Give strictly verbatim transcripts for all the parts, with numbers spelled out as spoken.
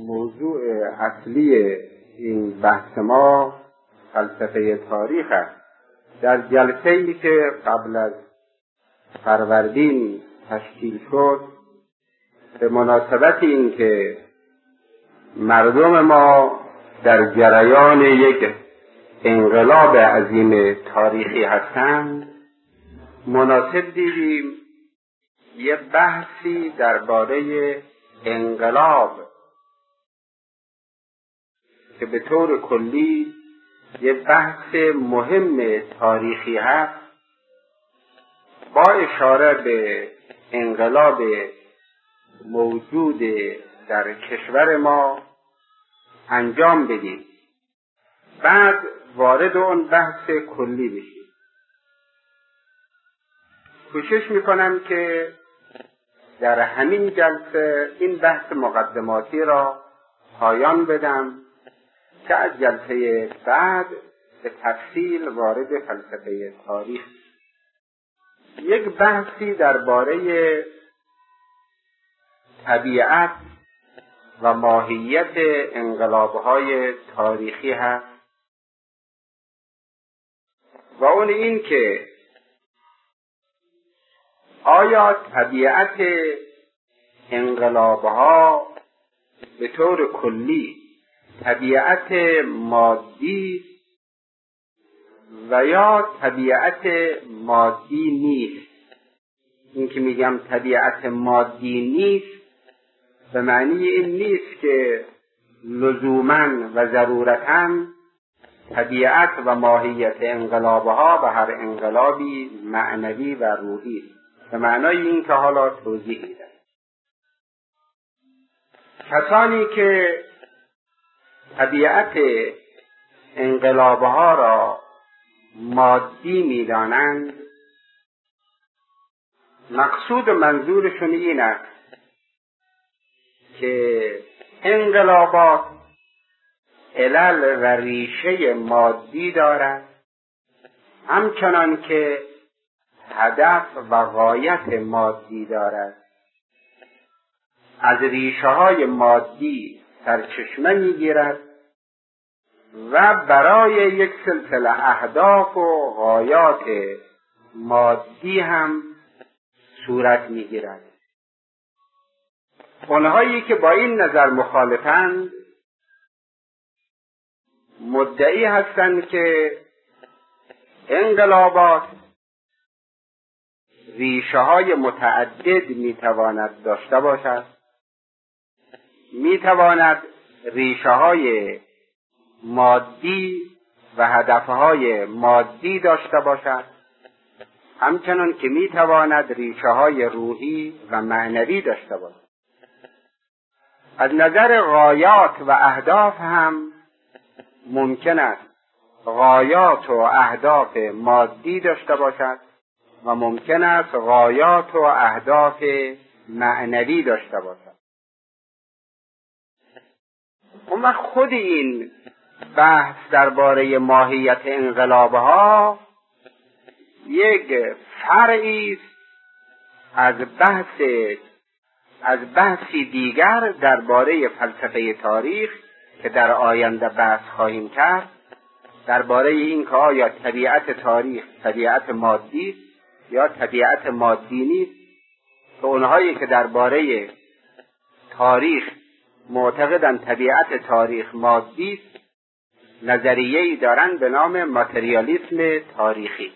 موضوع اصلی این بحث ما فلسفه تاریخ است. در جلسه‌ای که قبل از فروردین تشکیل شد به مناسبت این که مردم ما در جریان یک انقلاب عظیم تاریخی هستند، مناسب دیدیم یه بحثی درباره انقلاب که به طور کلی یه بحث مهم تاریخی هست با اشاره به انقلاب موجود در کشور ما انجام بدیم، بعد وارد اون بحث کلی بشیم. کوشش میکنم که در همین جلسه این بحث مقدماتی را پایان بدم که از جلسه بعد به تفصیل وارد فلسفه تاریخ. یک بحثی درباره طبیعت و ماهیت انقلاب‌های تاریخی هست و اون این که آیا طبیعت انقلاب‌ها به طور کلی طبیعت مادی و یا طبیعت مادی نیست؟ این که میگم طبیعت مادی نیست به معنی این نیست که لزوماً و ضرورتاً طبیعت و ماهیت انقلابها و هر انقلابی معنوی و روحی، به معنای این که حالا توضیح میدم. کسانی که طبیعت انقلابها را مادی میدانند، مقصود و منظورشون این است که انقلابات علل و ریشه مادی دارد، همچنان که هدف و غایت مادی دارد. از ریشه های مادی سرچشمه میگیرد و برای یک سلسله اهداف و غایات مادی هم صورت میگیرد. اونهایی که با این نظر مخالفند مدعی هستند که انقلابات ریشه های متعدد میتواند داشته باشد، میتواند ریشه های مادی و هدفهای مادی داشته باشد، همچنان که میتواند ریشه های روحی و معنوی داشته باشد. از نظر غایات و اهداف هم ممکن است غایات و اهداف مادی داشته باشد و ممکن است غایات و اهداف معنوی داشته باشد. اما خود این بحث درباره ماهیت انقلابها یک فرعی است از بحث از بحثی دیگر درباره فلسفه تاریخ که در آینده بحث خواهیم کرد، درباره این که آیا طبیعت تاریخ طبیعت مادی است یا طبیعت مادی نیست، که اونهایی که درباره تاریخ معتقدند طبیعت تاریخ مادی است، نظریه‌ای دارند به نام ماتریالیسم تاریخی.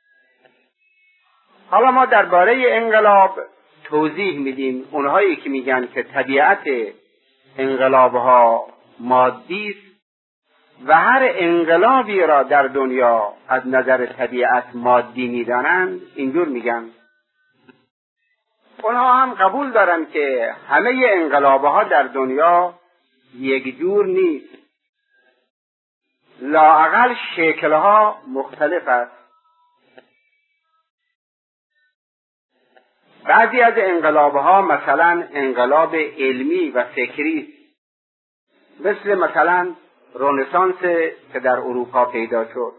حالا ما درباره انقلاب توضیح میدیم. اونهایی که میگن که طبیعت انقلابها مادی است و هر انقلابی را در دنیا از نظر طبیعت مادی میدانند، اینجور میگن. اونها هم قبول دارن که همه انقلابها در دنیا یک جور نیست، لااقل شکلها مختلف است. بعضی از انقلابها مثلا انقلاب علمی و فکری، مثل مثلا رنسانس که در اروپا پیدا شد،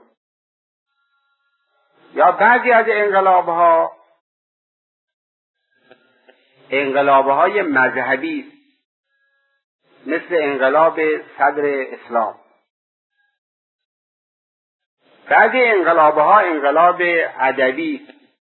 یا بعضی از انقلابها انقلابهای مذهبی، مثل انقلاب صدر اسلام. بعضی انقلابها انقلاب ادبی،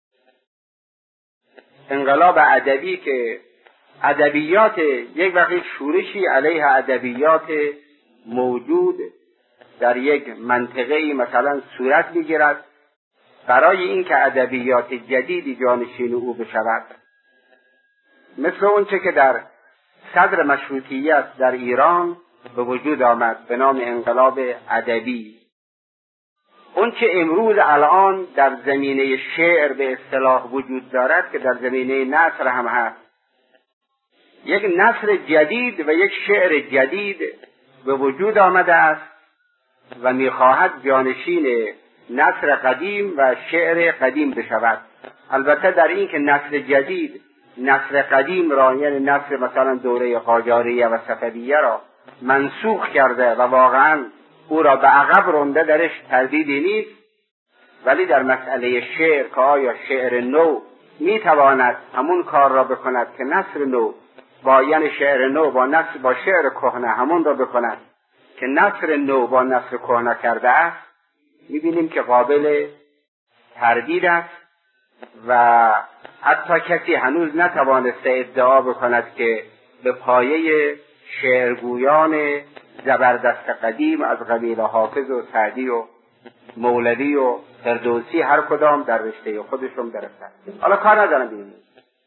انقلاب ادبی که ادبیات یک وقت شورشی علیه ادبیات موجود در یک منطقه‌ای مثلا صورت می‌گیرد برای اینکه ادبیات جدیدی جانشین او بشود، مثل اونچه که در صدر مشروطیت در ایران به وجود آمد به نام انقلاب ادبی. اون چه امروز الان در زمینه شعر به اصطلاح وجود دارد که در زمینه نثر هم هست، یک نثر جدید و یک شعر جدید به وجود آمده است و میخواهد جانشین نثر قدیم و شعر قدیم بشود. البته در این که نثر جدید نثر قدیم را، یعنی نثر مثلا دوره قاجاریه و صفویه را منسوخ کرده و واقعا او را به عقب رانده، درش تردیدی نیست، ولی در مسئله شعر که آیا شعر نو میتواند همون کار را بکند که نثر نو با یعنی شعر نو با نثر با شعر کهنه همون را بکند که نثر نو با نثر کهنه کرده است، میبینیم که قابل تردید است و حتی کسی هنوز نتوانسته ادعا بکند که به پایه شعرگویان زبردست قدیم از قبیل حافظ و سعدی و مولوی و فردوسی هر کدام در رشته خودشون برسند. حالا کار ندارم ببینیم.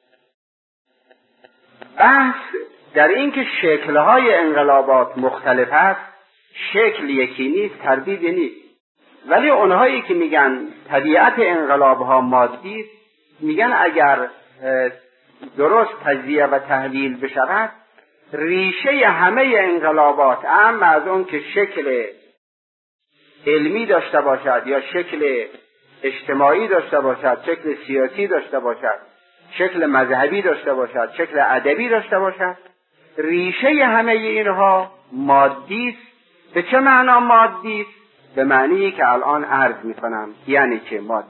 بحث در این که شکل‌های انقلابات مختلف است، شکل یکی نیست، تردیدی نیست، ولی اونهایی که میگن طبیعت انقلاب‌ها مادی است، میگن اگر درست تجزیه و تحلیل بشود، ریشه همه انقلابات اما از اون که شکل علمی داشته باشد یا شکل اجتماعی داشته باشد، شکل سیاسی داشته باشد، شکل مذهبی داشته باشد، شکل ادبی داشته باشد، ریشه همه اینها مادی است. به چه معنا مادی است؟ به معنی که الان عرض میکنم. یعنی چه مادی؟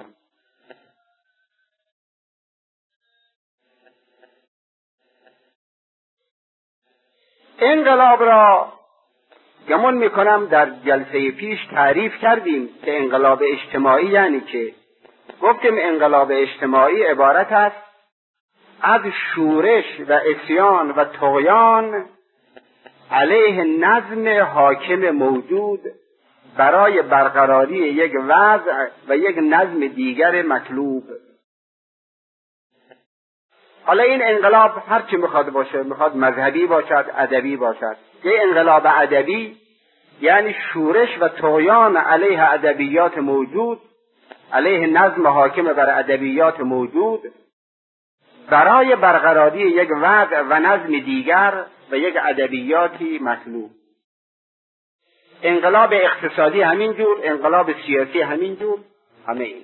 انقلاب را گمان میکنم در جلسه پیش تعریف کردیم که انقلاب اجتماعی یعنی چه. گفتیم انقلاب اجتماعی عبارت است از شورش و عصیان و طغیان علیه نظم حاکم موجود برای برقراری یک وضع و یک نظم دیگر مطلوب. حالا این انقلاب هر چی میخواد باشه، میخواد مذهبی باشد، ادبی باشد. یه انقلاب ادبی یعنی شورش و طغیان علیه ادبیات موجود، علیه نظم حاکم بر ادبیات موجود برای برقراری یک وضع و نظم دیگر و یک ادبیاتی مطلوب. انقلاب اقتصادی همینجور، انقلاب سیاسی همینجور، همه این.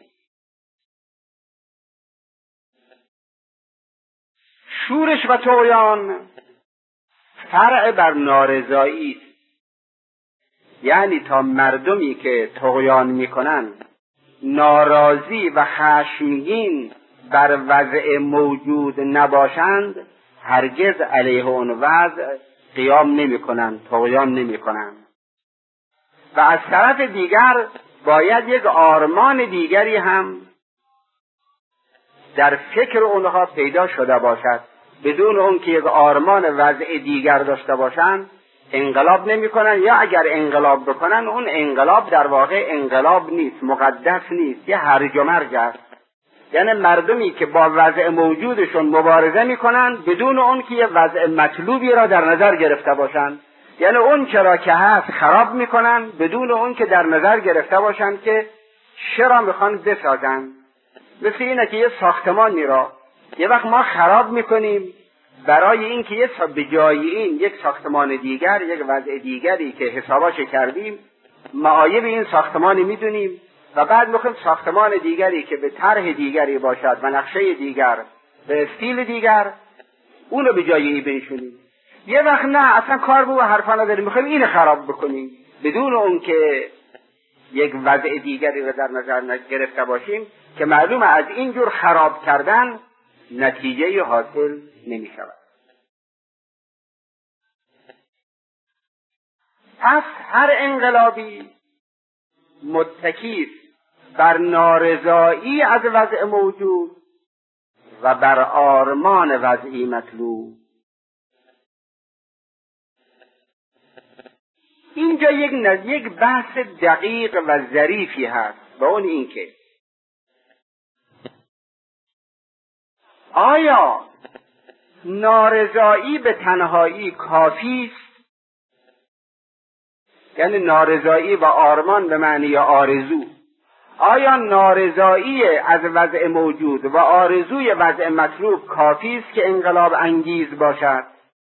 شورش و طغیان فرع بر نارضایی است، یعنی تا مردمی که طغیان میکنند ناراضی و خشمگین بر وضع موجود نباشند، هرگز علیه اون وضع قیام نمیکنند، طغیان نمیکنند. و از طرف دیگر باید یک آرمان دیگری هم در فکر اونها پیدا شده باشد. بدون اون که یک آرمان وضع دیگر داشته باشند انقلاب نمی کنن، یا اگر انقلاب بکنن اون انقلاب در واقع انقلاب نیست، مقدس نیست، یه هرج و مرج است. یعنی مردمی که با وضع موجودشون مبارزه می کنن بدون اون که یه وضع مطلوبی را در نظر گرفته باشند، یعنی اون چرا که هست خراب می کنن بدون اون که در نظر گرفته باشند که چرا میخوان بسازن. مثل اینه که یه ساختمانی را یه وقت ما خراب میکنیم برای اینکه یه به جای این یک ساختمان دیگر، یک وضع دیگری که حساباش کردیم معایب این ساختمانی میدونیم و بعد میخوایم ساختمان دیگری که به طرح دیگری باشد و نقشه دیگر به استیل دیگر اونو به جای این بنشونیم. یه وقت نه، اصلا کار به حرفا نداریم، میخوایم اینو خراب بکنیم بدون اون که یک وضع دیگری رو در نظر گرفته باشیم که معلومه از اینجور خراب کردن نتیجه حاصل نمی شود. پس هر انقلابی متکی بر نارضایی از وضع موجود و بر آرمان وضعی مطلوب. اینجا یک یک بحث دقیق و ظریفی هست و اون این که آیا نارضایی به تنهایی کافی است؟ یعنی نارضایی و آرمان به معنی آرزو. آیا نارضایی از وضع موجود و آرزوی وضع مطلوب کافی است که انقلاب انگیز باشد؟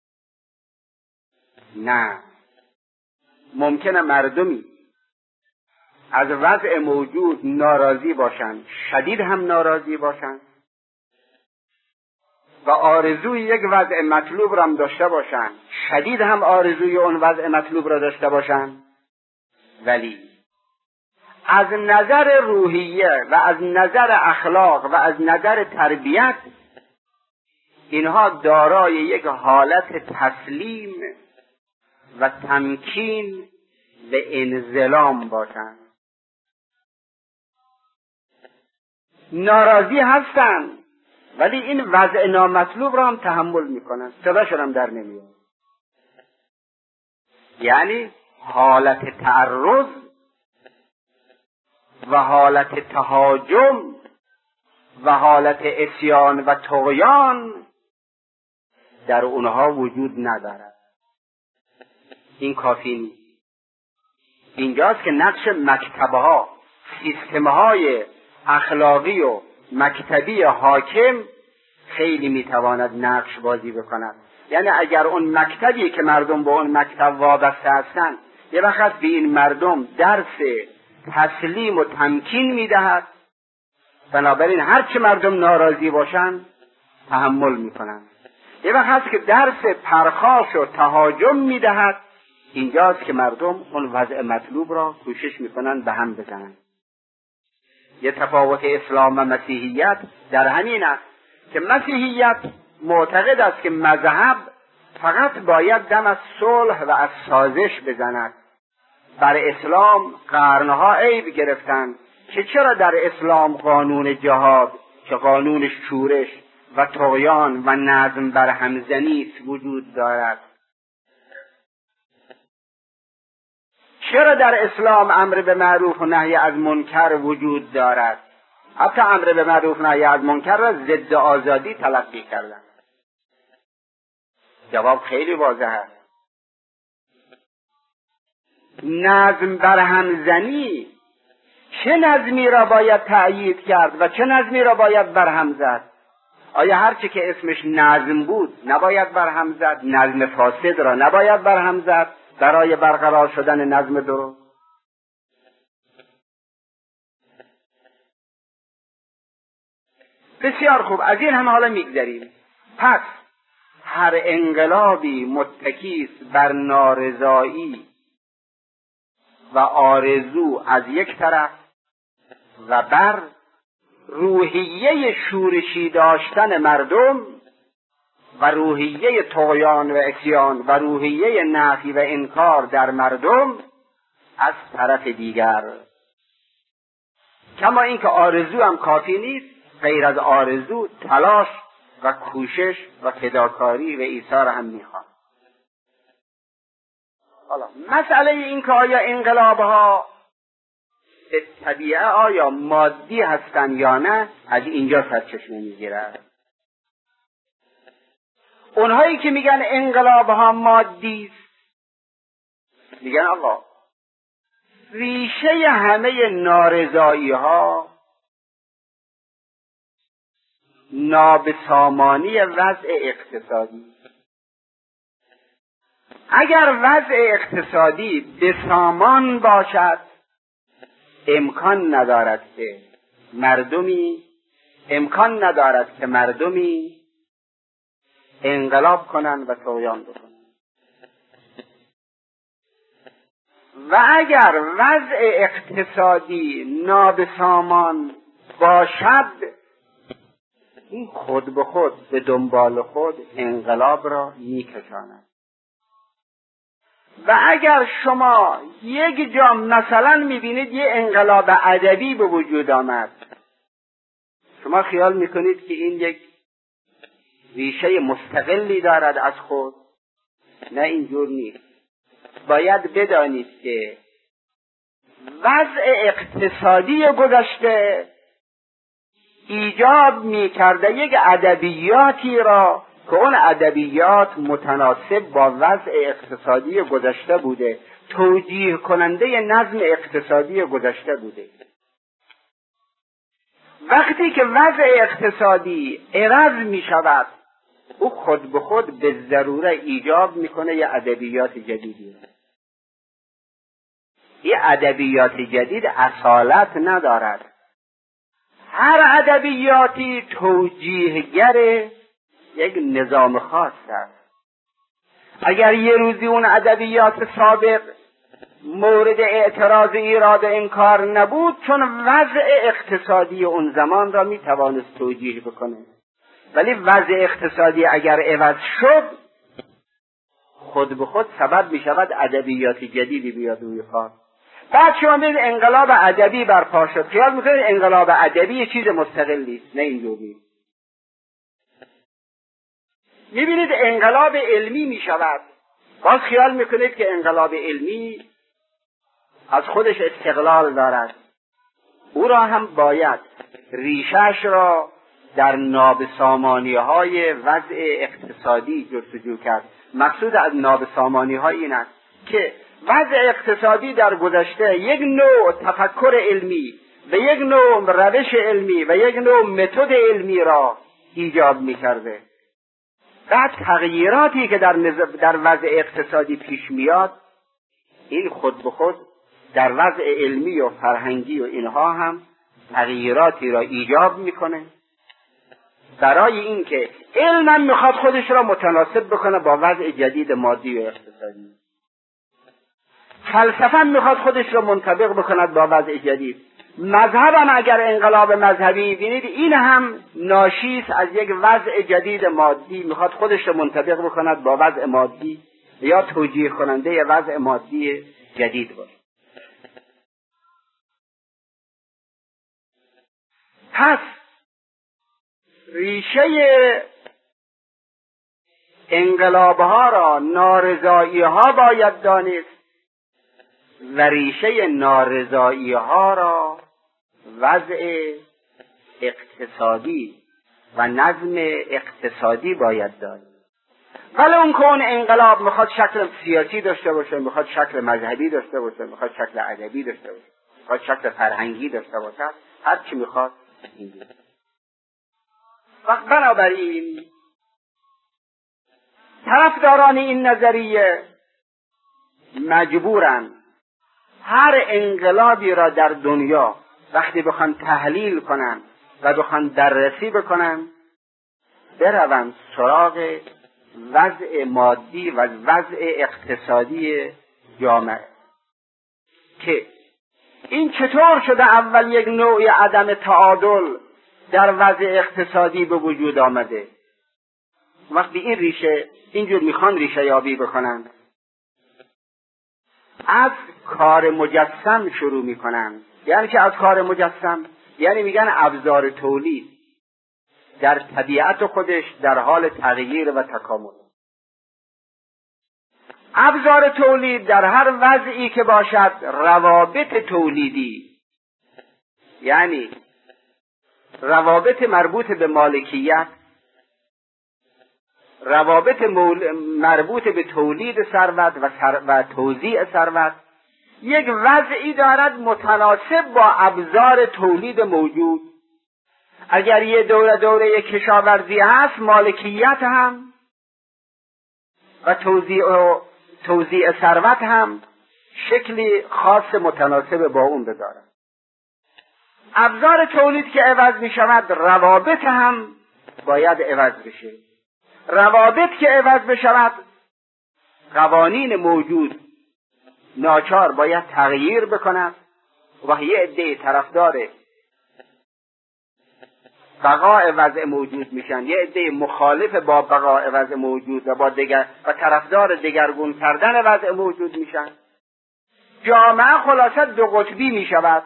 نه. ممکنه مردمی از وضع موجود ناراضی باشند، شدید هم ناراضی باشند، و آرزوی یک وضع مطلوب را هم داشته باشند، شدید هم آرزوی اون وضع مطلوب را داشته باشند، ولی از نظر روحیه و از نظر اخلاق و از نظر تربیت اینها دارای یک حالت تسلیم و تمکین و انضمام باشند. ناراضی هستند ولی این وضع نامطلوب را هم تحمل میکنند، صداشون هم در نمیاد. یعنی حالت تعرض و حالت تهاجم و حالت عصیان و طغیان در اونها وجود ندارد. این کافی نیست. اینجاست که نقش مکتبها، سیستمهای اخلاقی و مکتبی حاکم خیلی میتواند نقش بازی بکند. یعنی اگر اون مکتبی که مردم به اون مکتب وابسته هستند یه وقت به این مردم درس تسلیم و تمکین میدهد، بنابراین هر چه مردم ناراضی باشند تحمل میکنند. یه وقت هست که درس پرخاش و تهاجم میدهد، اینجاست که مردم اون وضع مطلوب را کوشش میکنند به هم بزنند. یه تفاوت اسلام و مسیحیت در همین است که مسیحیت معتقد است که مذهب فقط باید دم از صلح و از سازش بزند. بر اسلام قرنها عیب گرفتند که چرا در اسلام قانون جهاد که قانون شورش و طغیان و نظم بر همزنی وجود دارد؟ چرا در اسلام امر به معروف و نهی از منکر وجود دارد؟ حتی امر به معروف و نهی از منکر را ضد آزادی تلقی کردند. جواب خیلی واضح است. نظم بر همزنی، چه نظمی را باید تأیید کرد و چه نظمی را باید برهم زد؟ آیا هر چی که اسمش نظم بود نباید برهم زد؟ نظم فاسد را نباید برهم زد برای برقرار شدن نظم درست؟ بسیار خوب، از این هم حالا میگذریم. پس هر انقلابی متکی است بر نارضایی و آرزو از یک طرف و بر روحیه شورشی داشتن مردم و روحیه طغیان و عصیان و روحیه نفی و انکار در مردم از طرف دیگر. کما اینکه آرزو هم کافی نیست، غیر از آرزو تلاش و کوشش و فداکاری و ایثار هم میخواد. حالا مسئله این که آیا انقلابها به طبیعه آیا مادی هستن یا نه، از اینجا سرچشمه میگیرد. اونهایی که میگن انقلابها مادی است، میگن آقا ریشه همه نارضایی ها نابسامانی وضع اقتصادی. اگر وضع اقتصادی بسامان باشد، امکان ندارد که مردمی امکان ندارد که مردمی انقلاب کنند و طغیان بکنند. و اگر وضع اقتصادی نابسامان باشد، این خود به خود به دنبال خود انقلاب را میکشاند. و اگر شما یک جا مثلا میبینید یه انقلاب ادبی به وجود آمد، شما خیال میکنید که این یک ریشه مستقلی دارد از خود؟ نه، اینجور نیست. باید بدانید که وضع اقتصادی گذشته ایجاب میکرده یک ادبیاتی را که اون ادبیات متناسب با وضع اقتصادی گذشته بوده، توجیه کننده نظم اقتصادی گذشته بوده. وقتی که وضع اقتصادی عوض می شود، او خود به خود به ضروره ایجاب میکنه یه ادبیات جدیدی. یه ادبیات جدید اصالت ندارد. هر ادبیاتی توجیهگر یک نظام خاص است. اگر یه روزی اون ادبیات سابق مورد اعتراض ایراد و انکار نبود، چون وضع اقتصادی اون زمان را می توانست توجیه بکنه، ولی وضع اقتصادی اگر عوض شد، خود به خود سبب می شود ادبیات جدیدی بیاد روی کار. بعد شما می‌بینید انقلاب ادبی برپا شد، خیال می‌کنید انقلاب ادبی یه چیز مستقلی است. نه اینجوری. می‌بینید انقلاب علمی می‌شود، باز خیال می‌کنید که انقلاب علمی از خودش استقلال دارد. او را هم باید ریشش را در نابسامانی‌های وضع اقتصادی جستجو کرد. مقصود از نابسامانی‌های این است که وضع اقتصادی در گذشته یک نوع تفکر علمی و یک نوع روش علمی و یک نوع متد علمی را ایجاب می‌کرده. بعد تغییراتی که در, در وضع اقتصادی پیش میاد، این خود به خود در وضع علمی و فرهنگی و اینها هم تغییراتی را ایجاب میکنه، برای اینکه علم میخواد خودش را متناسب بکنه با وضع جدید مادی و اقتصادی. فلسفه میخواد خودش را منطبق بکند با وضع جدید. مذهب هم اگر انقلاب مذهبی بینید، این هم ناشی است از یک وضع جدید مادی، میخواد خودش را منطبق بکند با وضع مادی یا توجیه کننده وضع مادی جدید باشه. پس ریشه انقلابها را نارضایی ها باید دانست و ریشه نارضایی ها را وضع اقتصادی و نظم اقتصادی باید دانست. ولی اون که اون انقلاب میخواد شکل سیاسی داشته باشه، میخواد شکل مذهبی داشته باشه، میخواد شکل ادبی داشته باشه، میخواد شکل فرهنگی داشته باشه، هر چی میخواد اینجوری. وقت بنابراین طرفداران این نظریه مجبورن هر انقلابی را در دنیا وقتی بخوان تحلیل کنن و بخوان بررسی بکنن، بروند سراغ وضع مادی و وضع اقتصادی جامعه که این چطور شده اول یک نوع عدم تعادل در وضع اقتصادی به وجود آمده. وقتی این ریشه اینجور میخوان ریشه یابی بکنن، از کار مجسم شروع میکنن. یعنی که از کار مجسم یعنی میگن ابزار تولید در طبیعت خودش در حال تغییر و تکامل. ابزار تولید در هر وضعی که باشد، روابط تولیدی یعنی روابط مربوط به مالکیت، روابط مول... مربوط به تولید ثروت و, سر... و توزیع ثروت، یک وضعی دارد متناسب با ابزار تولید موجود. اگر یه دوره دوره کشاورزی هست، مالکیت هم و توزیع و توزیع ثروت هم شکلی خاص متناسب با اون بدارد. ابزار تولید که عوض می شود، روابط هم باید عوض بشه. روابط که عوض بشود، قوانین موجود ناچار باید تغییر بکند و یه عده طرفدار بقای وضع موجود میشن، یه عده مخالف با بقای وضع موجود و با دگر و طرفدار دگرگون کردن وضع موجود میشن. جامعه خلاصه دو قطبی میشود.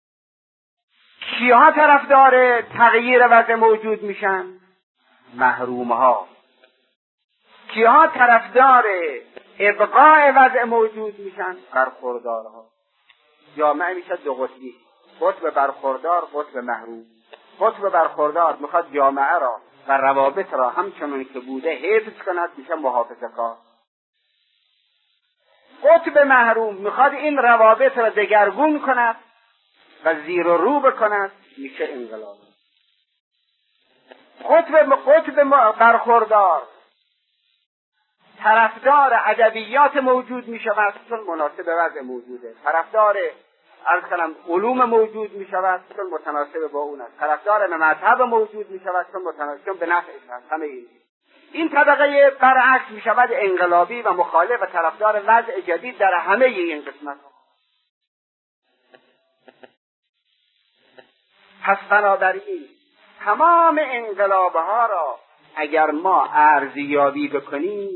کیها طرفدار تغییر وضع موجود میشن؟ محرومها. کیها طرفدار ابقاء وضع موجود میشن؟ برخوردارها. جامعه میشه دو قطبی، قطب برخوردار، قطب محروم. قطب برخوردار میخواد جامعه را و روابط را همچنان که بوده حفظ کند، میشه محافظه‌کار. قطب محروم میخواد این روابط را دگرگون کند و زیر و رو بکند، میشه انقلاب. قطب قطب برخوردار طرفدار ادبیات موجود میشود چون مناسب وضع موجوده، طرفدار عرض کنم علوم موجود میشود چون متناسب با اون است، طرفدار مذهب موجود میشود چون متناسب چون به نفعش است. همه این این طبقه برعکس میشود انقلابی و مخالف و طرفدار وضع جدید در همه این قسمت. پس بنابراین تمام انقلابها را اگر ما ارزیابی بکنیم،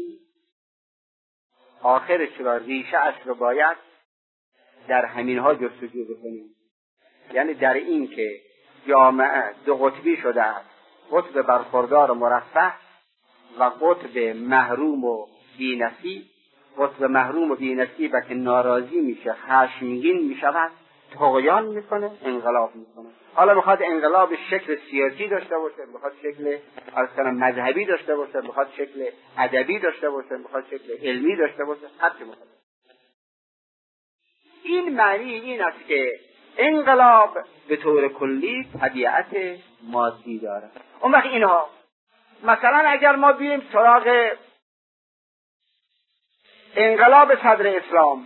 آخرش را ریشه اش رو باید در همینها جستجو بکنیم. یعنی در این که جامعه دو قطبی شده است، قطب برخوردار و مرفه و قطب محروم و بی‌نصیب. قطب محروم و بی‌نصیب که ناراضی میشه، خشمگین میشود، طغیان میکنه، انقلاب میکنه. حالا میخواد انقلاب شکل سیاسی داشته باشه، میخواد شکل اصلا مذهبی داشته باشه، میخواد شکل ادبی داشته باشه، میخواد شکل علمی داشته باشه، هر چی میخواد. این معنی این است که انقلاب به طور کلی طبیعت مادی داره. اون وقت اینها مثلا اگر ما بیایم سراغ انقلاب صدر اسلام،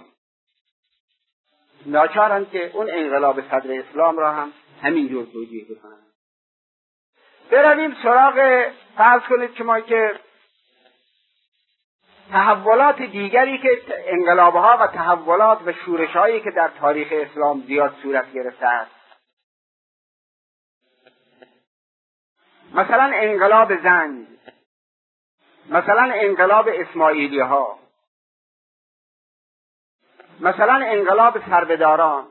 ناچارن که اون انقلاب صدر اسلام را هم همینجور توجیه بکنن. برویم سراغ فرض کنید شما که تحولات دیگری که انقلابها و تحولات و شورش‌هایی که در تاریخ اسلام زیاد صورت گرفته است، مثلا انقلاب زنگ، مثلا انقلاب اسماعیلی ها، مثلا انقلاب سربداران،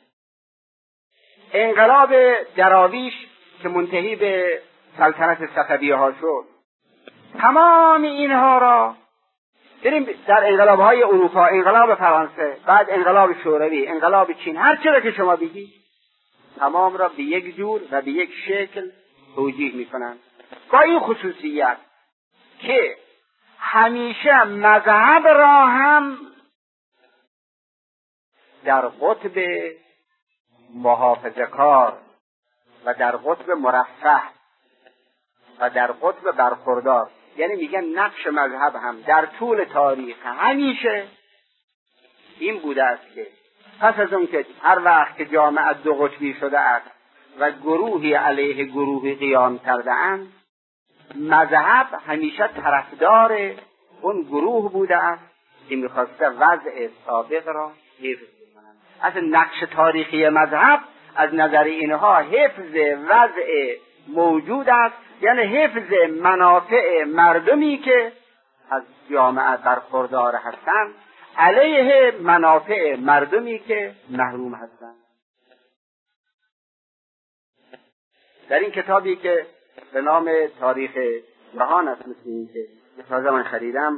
انقلاب دراویش که منتهی به سلطنت صفویه ها شد. تمام اینها را بریم در انقلاب های اروپا، انقلاب فرانسه، بعد انقلاب شوروی، انقلاب چین، هر چیزی که شما بگید، تمام را به یک جور و به یک شکل توجیه میکنند، با این خصوصیت که همیشه مذهب را هم در قطب محافظه‌کار و در قطب مرفه و در قطب برخوردار، یعنی میگن نقش مذهب هم در طول تاریخ همیشه این بوده است که پس از اون که هر وقت که جامعه دو قطبی شده است و گروهی علیه گروهی قیام کرده اند، مذهب همیشه طرفدار اون گروه بوده است که میخواسته وضع سابق را حفظ کنند. اصلا نقش تاریخی مذهب از نظر اینها حفظ وضع موجود است، یعنی حفظ منافع مردمی که از جامعه برخوردار هستند علیه منافع مردمی که محروم هستند. در این کتابی که به نام تاریخ جهان است، مثل این که تازه من خریدم،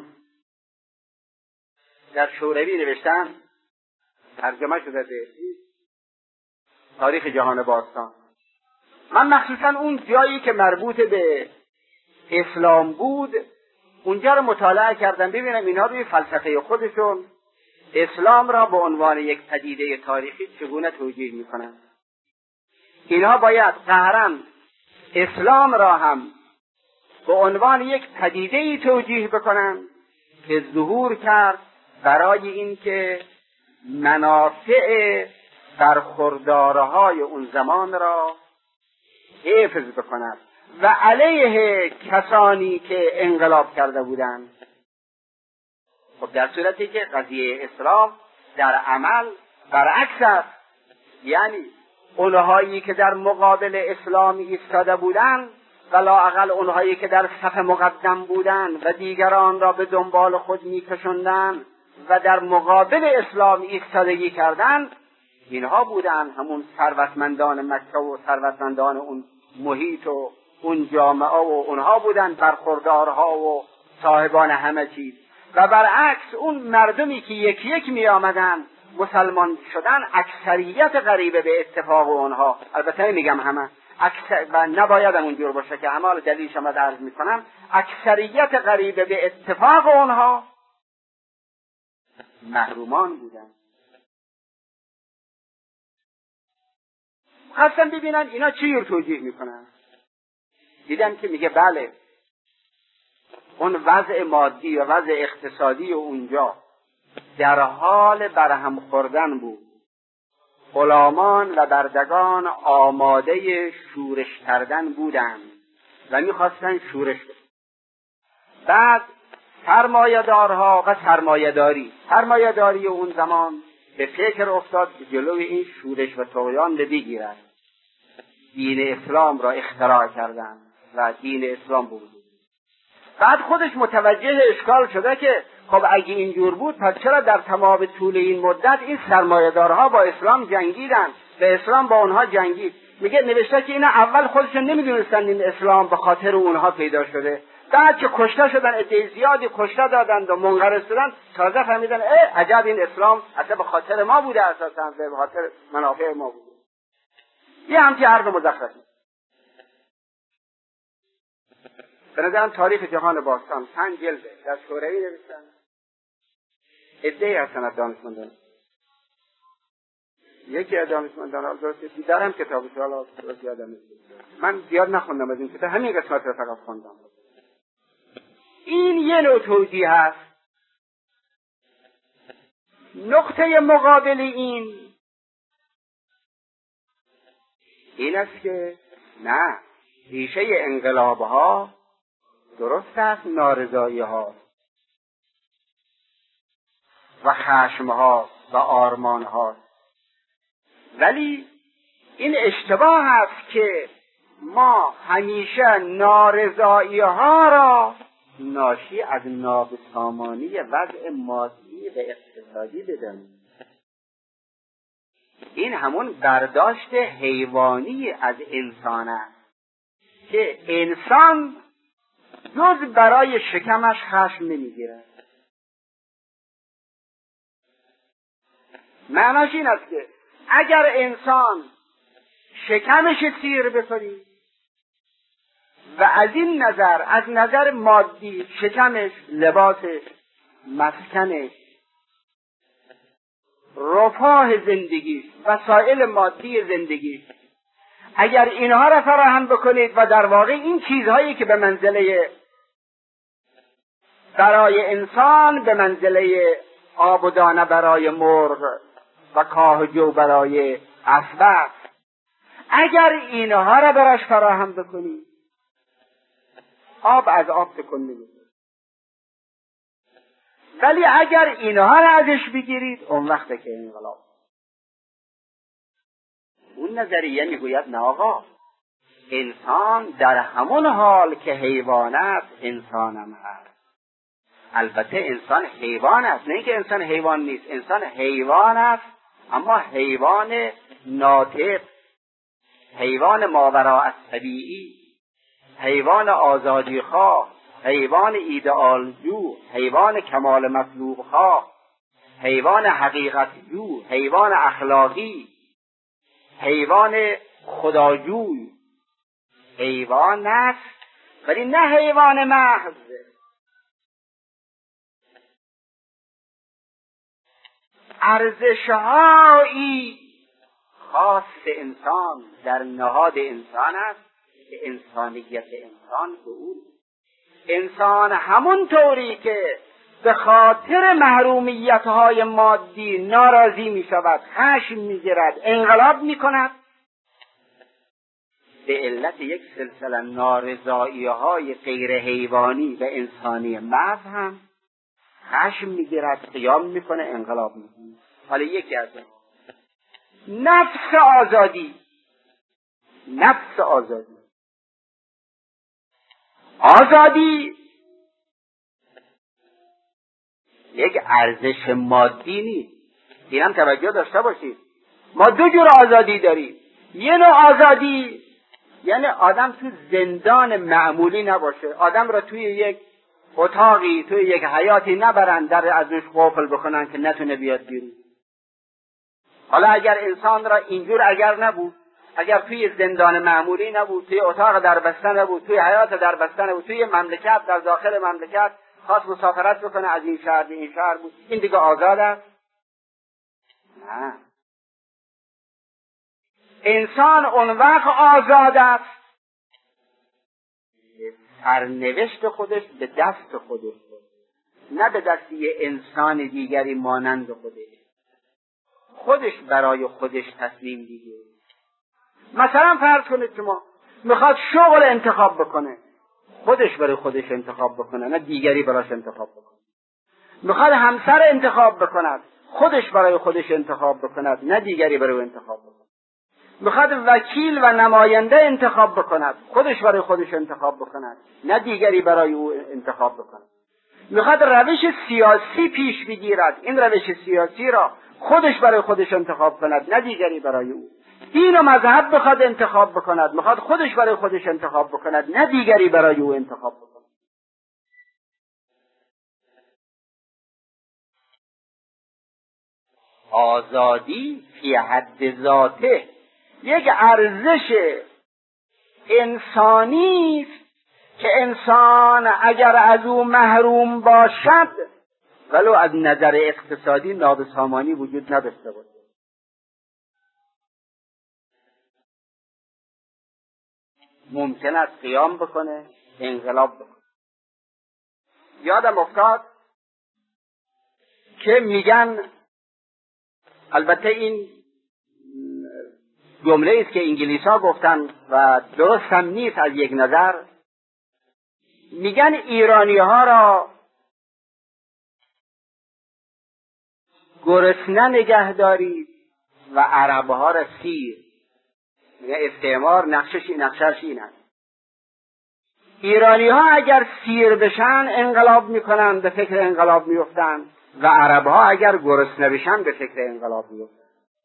در شوروی نوشتم، ترجمه شده به تاریخ جهان باستان. من مخصوصا اون جایی که مربوط به اسلام بود اونجا رو مطالعه کردم ببینم اینها روی فلسفه خودشون اسلام را به عنوان یک پدیده تاریخی چگونه توجیه میکنن. اینها باید قهراً اسلام را هم به عنوان یک پدیده‌ای توجیه بکنن که ظهور کرد برای اینکه منافع برخوردارهای اون زمان را حفظ بکند و علیه کسانی که انقلاب کرده بودند. خب در صورتی که قضیه اسلام در عمل برعکس است، یعنی اونهایی که در مقابل اسلام ایستاده بودند و لااقل اونهایی که در صف مقدم بودند و دیگران را به دنبال خود میکشوندند و در مقابل اسلام ایستادگی کردند، اینها بودند همون ثروتمندان مکه و ثروتمندان اون محیط و اون جامعه و اونها بودند برخوردارها و صاحبان همه چیز. و برعکس اون مردمی که یکی یک می آمدن مسلمان شدن، اکثریت غریبه به اتفاق اونها، البته میگم همه اکثر و نباید اونجور باشه که اعمال دلیلش هم عرض میکنم، اکثریت غریبه به اتفاق اونها محرومان بودن. خواستم ببینن اینا چی رو توجیه میکنن. دیدم که میگه بله، اون وضع مادی و وضع اقتصادی اونجا در حال برهم خوردن بود. غلامان و بردگان آماده شورش کردن بودند و میخواستن شورش کنند. بعد سرمایه‌دارها و سرمایه‌داری سرمایه‌داری اون زمان به فکر افتاد که جلوی این شورش و طغیان بگیرد. دین اسلام را اختراع کردند و دین اسلام بود. بعد خودش متوجه اشکال شده که خب اگه اینجور بود پس چرا در تمام طول این مدت این سرمایه‌دارها با اسلام جنگیدن و اسلام با اونها جنگید. میگه نوشته که اینا اول خودشون نمیدونستن این اسلام به خاطر اونها پیدا شده، بعد که کشته شدن، عده زیادی کشته دادند و منقرض شدن، تازه فهمیدن اه عجب این اسلام اصلا به خاطر ما بوده، اساسا به خاطر منافع ما بوده. یه همچین عرض مزخرفی. به نظرم تاریخ جهان باستان پنج جلده در شوروی نوشتن، عده‌ای هستن از دانشمندان. یکی از دانشمندان درست دیدارم کتابش حالا درست یادم نیست، من زیاد نخوندم از این کتاب، همین قسمت رو فقط خوندم. این یه نوع توجیه هست. نقطه مقابل این این است که نه، ریشه انقلاب ها درست است، نارضایی ها و خشم ها و آرمان ها، ولی این اشتباه است که ما همیشه نارضایی ها را ناشی از نابسامانی وضع مادی و اقتصادی بدانیم. این همون برداشت حیوانی از انسان است که انسان جز برای شکمش خشم نمیگیرد. معناش این است که اگر انسان شکمش سیر بکنی و از این نظر، از نظر مادی، شکمش، لباسش، مسکنش، رفاه زندگیش، وسایل مادی زندگیش، اگر اینها را فراهم بکنید و در واقع این چیزهایی که به منزله برای انسان به منزله آب و دانه برای مرغ و کاه و جو برای اسباب، اگر اینها را براش فراهم بکنید، آب از آب تکون نمی‌خوره. ولی اگر اینها را ازش بگیرید، اون وقت که انقلاب. اون نظریه میگوید نه آقا، انسان در همون حال که حیوان است انسان هم هست. البته انسان حیوان است، نه اینکه انسان حیوان نیست، انسان حیوان است، اما حیوان ناطق، حیوان ماوراء الطبیعی، حیوان آزادی خواه، حیوان ایدئال جو، حیوان کمال مطلوب خواه، حیوان حقیقت جو، حیوان اخلاقی، حیوان خداجوی، حیوان است ولی نه حیوان محض. ارزش‌هایی خاص انسان در نهاد انسان است که انسانیت انسان به او، انسان همون طوری که به خاطر محرومیت‌های مادی ناراضی می‌شود، خشم می‌گیرد، انقلاب می‌کند، به علت یک سلسله نارضایی‌های غیر حیوانی و انسانی محض هم خشم می‌گیرد، قیام می‌کنه، انقلاب می‌کنه. حالا یکی از نفس آزادی نفس آزادی. آزادی یک ارزش مادی نیست. اینم توجه داشته باشید. ما دو جور آزادی داریم. یه نوع آزادی یعنی آدم تو زندان معمولی نباشه، آدم را توی یک اتاقی، توی یک حیاتی نبرن، در ازش قفل بکنن که نتونه بیاد بیرون. حالا اگر انسان را اینجور اگر نبود، اگر توی زندان معمولی نبود، توی اتاق در بسته نبود، توی حیات در بسته نبود، توی مملکت، در داخل مملکت خواست مسافرت بکنه، از این شهر به این شهر بود، این دیگه آزاد است؟ نه. انسان اون وقت آزاد است سرنوشت خودش به دست خودش بود، نه به دست یه انسان دیگری مانند خودش. خودش برای خودش تصمیم دیگه. مثلا فرض کنید که ما میخواد شغل انتخاب بکنه، خودش برای خودش انتخاب بکنه، نه دیگری براش انتخاب بکنه. میخواد همسر انتخاب بکند، خودش برای خودش انتخاب بکند، نه دیگری برای انتخاب بکند. میخواد وکیل و نماینده انتخاب بکند، خودش برای خودش انتخاب بکند، نه دیگری برای او انتخاب بکند. میخواد روش سیاسی پیش بگیرد، این روش سیاسی را خودش برای خودش انتخاب کند، نه دیگری برای او. دین و مذهب میخواد انتخاب بکند، میخواد خودش برای خودش انتخاب بکند، نه دیگری برای او انتخاب بکند. آزادی فی حد ذاته یک ارزش انسانی است که انسان اگر از او محروم باشد ولو از نظر اقتصادی نابسامانی وجود نداشته باشد. ممکن است قیام بکنه، انقلاب بکنه. یادم افتاد که میگن، البته این جمله است که انگلیس‌ها گفتن و درست هم نیست از یک نظر، میگن ایرانی‌ها را گرسنه نگه دارید و عرب‌ها را سیر. یعنی استعمار نقشش نقشش این است. ایرانی‌ها اگر سیر بشن انقلاب میکنن، به فکر انقلاب میفتن، و عرب‌ها اگر گرسنه بشن به فکر انقلاب میفتن.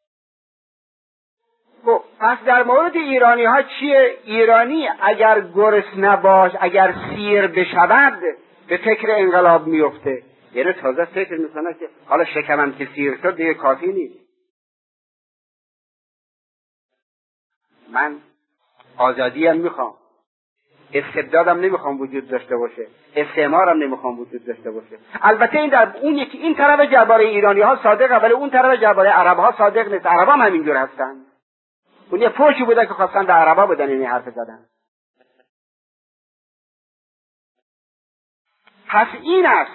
خب پس در مورد ایرانی ها چیه؟ ایرانی اگر گرسنه باش، اگر سیر بشود به فکر انقلاب میفته. یعنی تازه فکر میکنه که حالا شکمم که سیر شد دیگه کافی نیست. من آزادی هم میخوام، استبدادم نمیخوام وجود داشته باشه، استعمارم نمیخوام وجود داشته باشه. البته این در اون یکی این طرف درباره ایرانی ها صادقه، ولی اون طرف درباره عرب ها صادق نیست. عرب هم همینجور هستن. اون یه فوشی بوده که خواستن به عربا بدن این حرف زدن. پس این است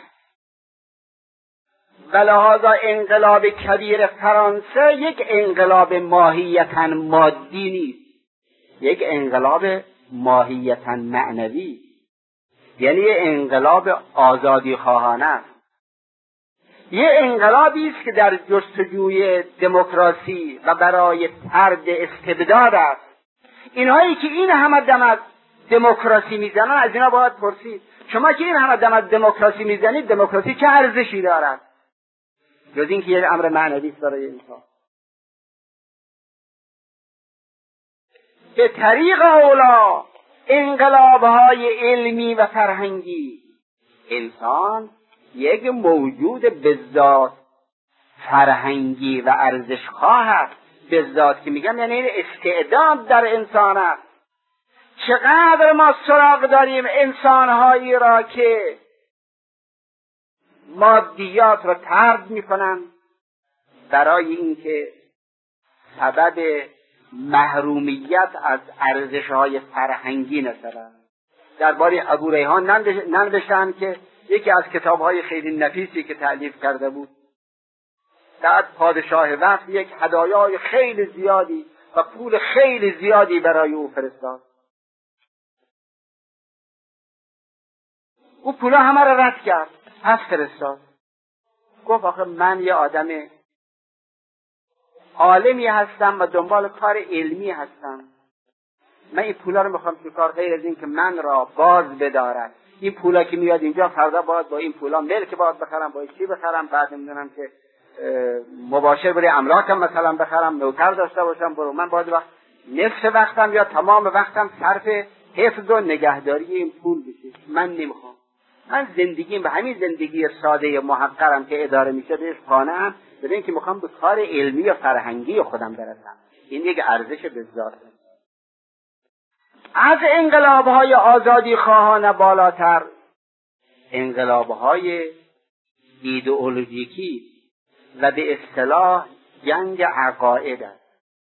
و لحاظا انقلاب کبیر فرانسه یک انقلاب ماهیتاً مادی نیست، یک انقلاب ماهیتاً معنوی، یعنی یک انقلاب آزادی خواهانه است. یه انقلابی است که در جستجوی دموکراسی و برای طرد استبداد است. اینهایی که این همه دم از دموکراسی میزنن از اینا باید پرسید شما که این همه دم از دموکراسی میزنید دموکراسی چه ارزشی دارد جز اینکه یک امر معنوی است برای انسان؟ به طریق اولا انقلاب‌های علمی و فرهنگی انسان یک موجود بذات فرهنگی و ارزشخواه است. بذات که میگم یعنی این استعداد در انسان است. چقدر ما سراغ داریم انسانهایی را که مادیات را طرد میکنن برای اینکه سبب محرومیت از ارزش‌های فرهنگی نشوند. درباره ابو ریحان ننوشتن که یکی از کتاب‌های خیلی نفیسی که تألیف کرده بود، بعد پادشاه وقت یک هدایای خیلی زیادی و پول خیلی زیادی برای او فرستاد. او پولا همه را رد کرد، پس فرستاد. گفت آخه من یه آدم عالمی هستم و دنبال کار علمی هستم، من این پولا رو میخوام چیکار، غیر از این که من را باز بدارد. این پولا که میاد اینجا فردا باید با این پولا ملک باید بخرم، با چی بخرم، بعد نمیدونم که مباشر برای املاکم مثلا بخرم، نوکر داشته باشم، برو من باید وقت نصف وقتم یا تمام وقتم صرف حفظ و نگهداری این پول بشه. من نمیخوام. من زندگیم به همین زندگی ساده محقرم که اداره میشه بهش قانعم، به اینکه میخوام به کار علمی و فرهنگی خودم برسم. این یک ارزش بذاته. از انقلاب‌های آزادی خواهانه بالاتر انقلاب‌های ایدئولوژیکی و به اصطلاح جنگ عقاید است.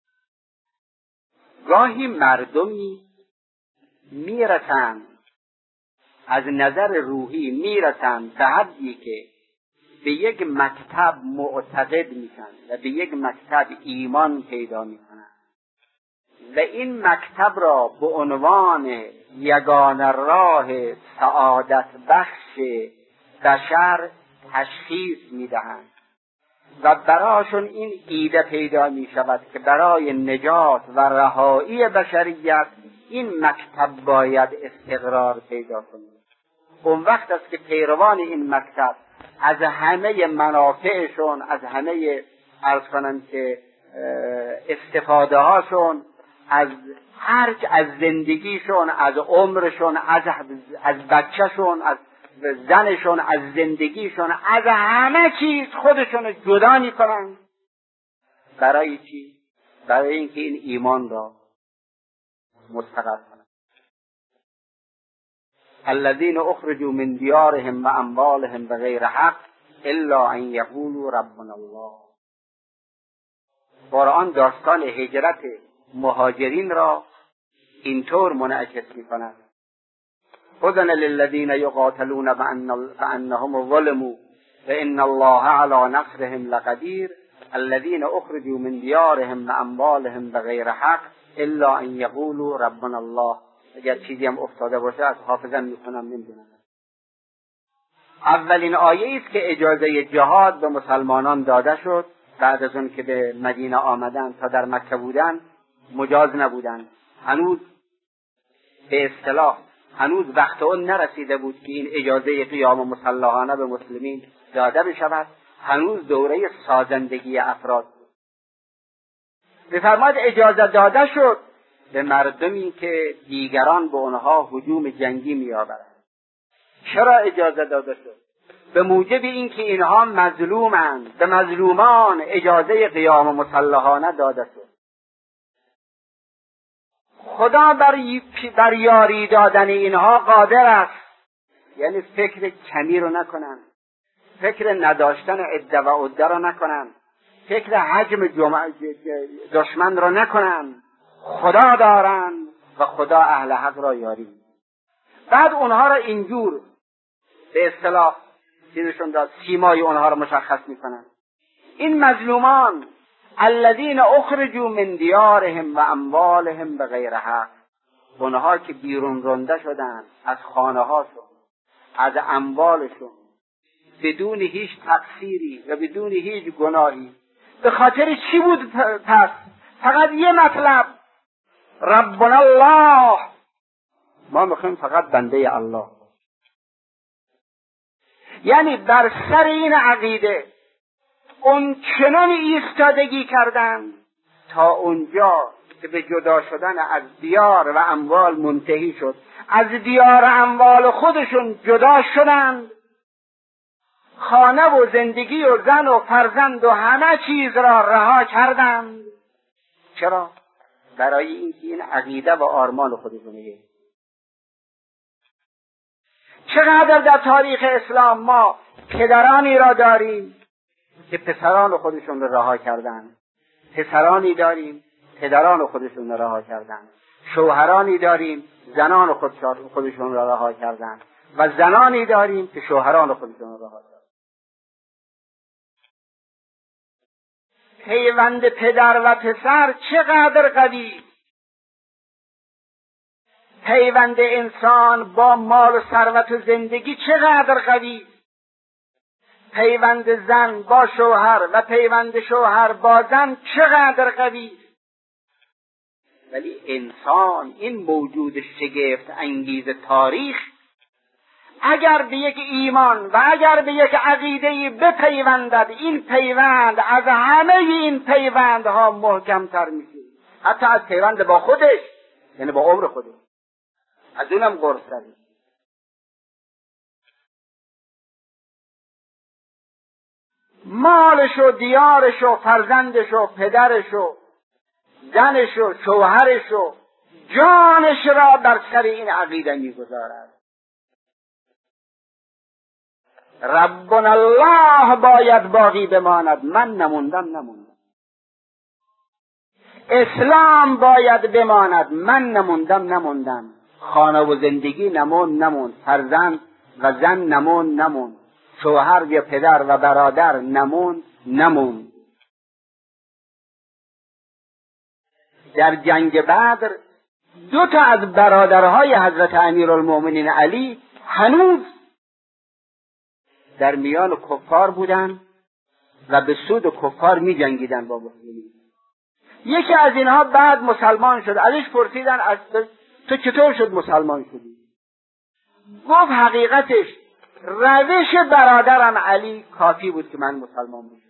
گاهی مردمی میرسند از نظر روحی میرسند به حدی که به یک مکتب معتقد میشن و به یک مکتب ایمان پیدا میکنن و این مکتب را به عنوان یگانه راه سعادت بخش بشر تشخیص میدهند و براشون این ایده پیدا می شود که برای نجات و رهایی بشریت این مکتب باید استقرار پیدا کنه. اون وقت است که پیروان این مکتب از همه منافعشون، از همه عرض کنم که استفاده هاشون، از هر از زندگیشون، از عمرشون، از از بچهشون، از زنشون، از زندگیشون، از همه چیز خودشون جدا میکنن. برای چی؟ برای اینکه این ایمان را مستقر کنند. الذين اخرجوا من دیارهم و اموالهم بغیر حق الا ان یقولوا ربنا الله. قرآن داستان هجرت مهاجرین را اینطور منعکس میکند: اذن للذین یقاتلون بانهم ظلموا فان الله علی نصرهم لقدیر الذین اخرجوا من دیارهم و اموالهم بغیر حق الا ان یقولوا ربنا الله. اگر چیزی هم افتاده باشه از حافظم میکنم نمیدونم. اولین آیه است که اجازه جهاد به مسلمانان داده شد بعد از اون که به مدینه آمدن. تا در مکه بودن مجاز نبودن، هنوز به اصطلاح هنوز وقت اون نرسیده بود که این اجازه قیام مسلحانه به مسلمین داده بشود. هنوز دوره سازندگی افراد بود. بفرماد اجازه داده شد به مردمی که دیگران به آنها هجوم جنگی می‌آورند. چرا اجازه داده شد؟ به موجب اینکه اینها مظلومند. به مظلومان اجازه قیام مسلحانه داده شد. خدا بر, بر یاری دادن اینها قادر است. یعنی فکر کمی رو نکنن، فکر نداشتن عده و عده رو نکنن، فکر حجم دشمن رو نکنن. خدا دارن و خدا اهل حق را یاری. بعد اونها را اینجور به اصطلاح چیزشون داد، سیمای اونها را مشخص میکنن. این مظلومان الذین اخرجوا من دیارهم و اموالهم بغیر حق، اونها که بیرون رانده شدن از خانه هاشون، از اموالشون، بدون هیچ تقصیری و بدون هیچ گناهی. به خاطر چی بود پس؟ فقط یه مطلب: ربنا الله. ما میخوایم فقط بنده الله. یعنی بر سر این عقیده اون چنان ایستادگی کردند تا اونجا که به جدا شدن از دیار و اموال منتهی شد. از دیار و اموال خودشون جدا شدند، خانه و زندگی و زن و فرزند و همه چیز را رها کردند. چرا؟ برای اینکه این عقیده و آرمان خودشونه. چقدر در تاریخ اسلام ما پدرانی را داریم که پسران خودشون را رها کردند، پسرانی داریم پدران خودشون را رها کردند، شوهرانی داریم زنان خودشون را رها کردند و زنانی داریم که شوهران خودشون را رها کردند. پیوند پدر و پسر چقدر قوی، پیوند انسان با مال و ثروت و زندگی چقدر قوی، پیوند زن با شوهر و پیوند شوهر با زن چقدر قوی. ولی انسان، این موجود شگفت انگیز تاریخ، اگر به یک ایمان و اگر به یک عقیده‌ای بپیوندد، این پیوند از همه این پیوندها محکم‌تر میشه، حتی از پیوند با خودش، یعنی با عمر خودش، از اونم قرص‌تر. مالش و دیارش و فرزندش و پدرش و زنش و شوهرش و جانش را بر سر این عقیده میگذارد. ربنا الله باید باقی بماند، من نموندم نموندم. اسلام باید بماند، من نموندم نموندم. خانه و زندگی نموند نموند، فرزند و زن نموند نموند، شوهر و پدر و برادر نموند نموند. در جنگ بدر دو تا از برادرهای حضرت امیرالمومنین علی هنوز در میان کفار بودن و به سود کفار می جنگیدن با مسلمین. یکی از اینها بعد مسلمان شد. ازش پرسیدن از تو چطور شد مسلمان شدی؟ گفت حقیقتش روش برادرم علی کافی بود که من مسلمان بشم.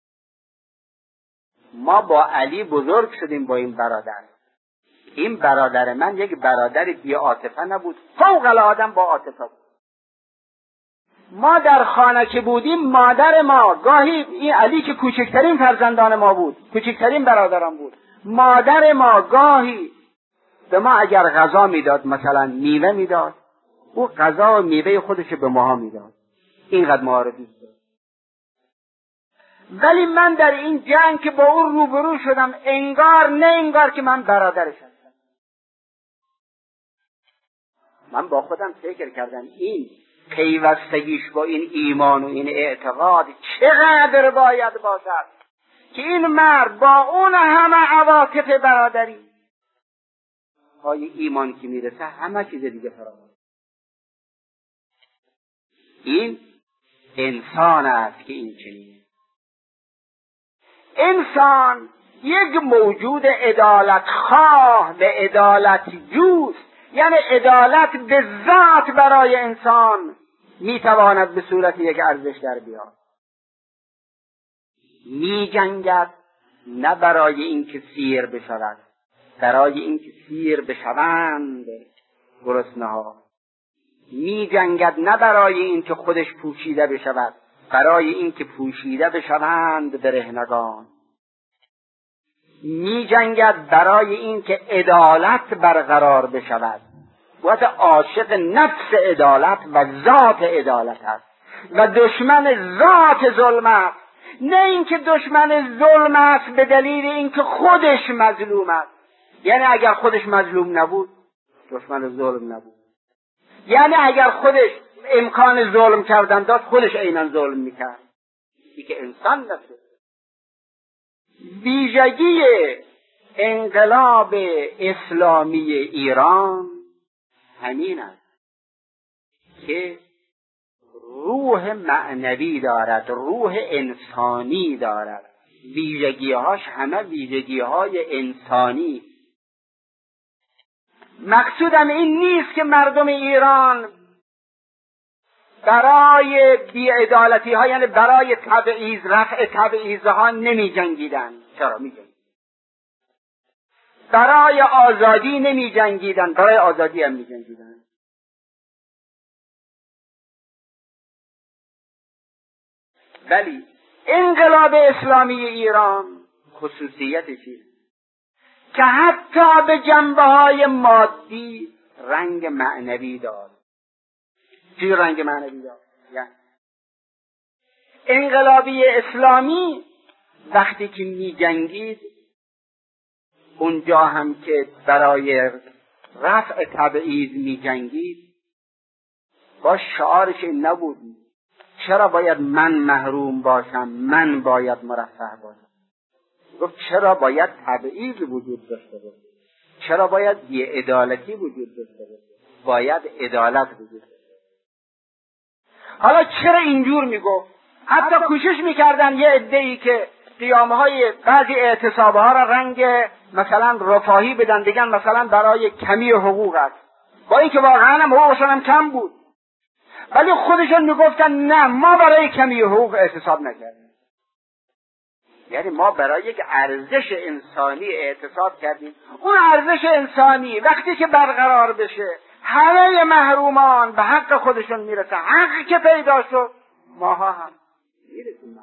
ما با علی بزرگ شدیم با این برادر. این برادر من یک برادر بی عاطفه نبود، فوق العاده با عاطفه بود. ما در خانه که بودیم مادر ما گاهی، این علی که کوچکترین فرزندان ما بود، کوچکترین برادرم بود، مادر ما گاهی به ما اگر غذا میداد، مثلا میوه میداد، او غذا و میوه خودش به ماها میداد. اینقدر ما رو دوست داشت. ولی من در این جنگ که با اون روبرو شدم، انگار نه انگار که من برادرش هستم. من با خودم فکر کردم این پیوستگیش با این ایمان و این اعتقاد چقدر باید باشد که این مرد با اون همه عواطف برادری های ایمان که میرسه همه چیز دیگه فراموش. این انسان است که این چنینه. انسان یک موجود عدالت خواه و عدالت جوست، یعنی عدالت به ذات برای انسان میتواند به صورت یک ارزش در بیاد. می جنگد نه برای اینکه سیر بشود، برای اینکه سیر بشوند گرسنه‌ها. می جنگد نه برای اینکه خودش پوشیده بشود، برای اینکه پوشیده بشوند برهنگان. می جنگد برای اینکه عدالت برقرار بشود. باید عاشق نفس عدالت و ذات عدالت است و دشمن ذات ظلم است، نه اینکه دشمن ظلم است به دلیل اینکه خودش مظلوم است. یعنی اگر خودش مظلوم نبود دشمن ظلم نبود. یعنی اگر خودش امکان ظلم کردن داد خودش عیناً ظلم میکرد. این که انسان نشد. ویژگی انقلاب اسلامی ایران همین است که روح معنوی دارد، روح انسانی دارد. ویژگی‌هاش همه ویژگی‌های انسانی. مقصودم این نیست که مردم ایران برای بی‌عدالتی‌ها، یعنی برای تبعیض، رفع تبعیض‌ها نمی جنگیدن. چرا می جنگیدن؟ برای آزادی نمی جنگیدن، برای آزادی هم می جنگیدن. ولی انقلاب اسلامی ایران خصوصیتش که حتی به جنبه‌های مادی رنگ معنوی داد. چی رنگ معنوی داد؟ یعنی انقلابی اسلامی وقتی که می جنگید، اونجا هم که برای رفع تبعیض می جنگید، با شعارش نبود چرا باید من محروم باشم، من باید مرفه باشم. گفت چرا باید تبعیض وجود داشته باشه، چرا باید بی‌عدالتی وجود داشته باشه، باید عدالت وجود داشته باشه. حالا چرا اینجور میگفت؟ حتی کوشش میکردن یه عده‌ای که قیامهای بعضی اعتصابها را رنگ مثلا رفاهی بدن، بگن مثلا برای کمی حقوق است، با اینکه واقعا هم حقوقشون هم کم بود، ولی خودشون میگفتن نه ما برای کمی حقوق اعتصاب نکردیم. یعنی ما برای یک ارزش انسانی اعتصاب کردیم. اون ارزش انسانی وقتی که برقرار بشه همه محرومان به حق خودشون میرسه. حقی که پیدا شد ماها هم میرسیم.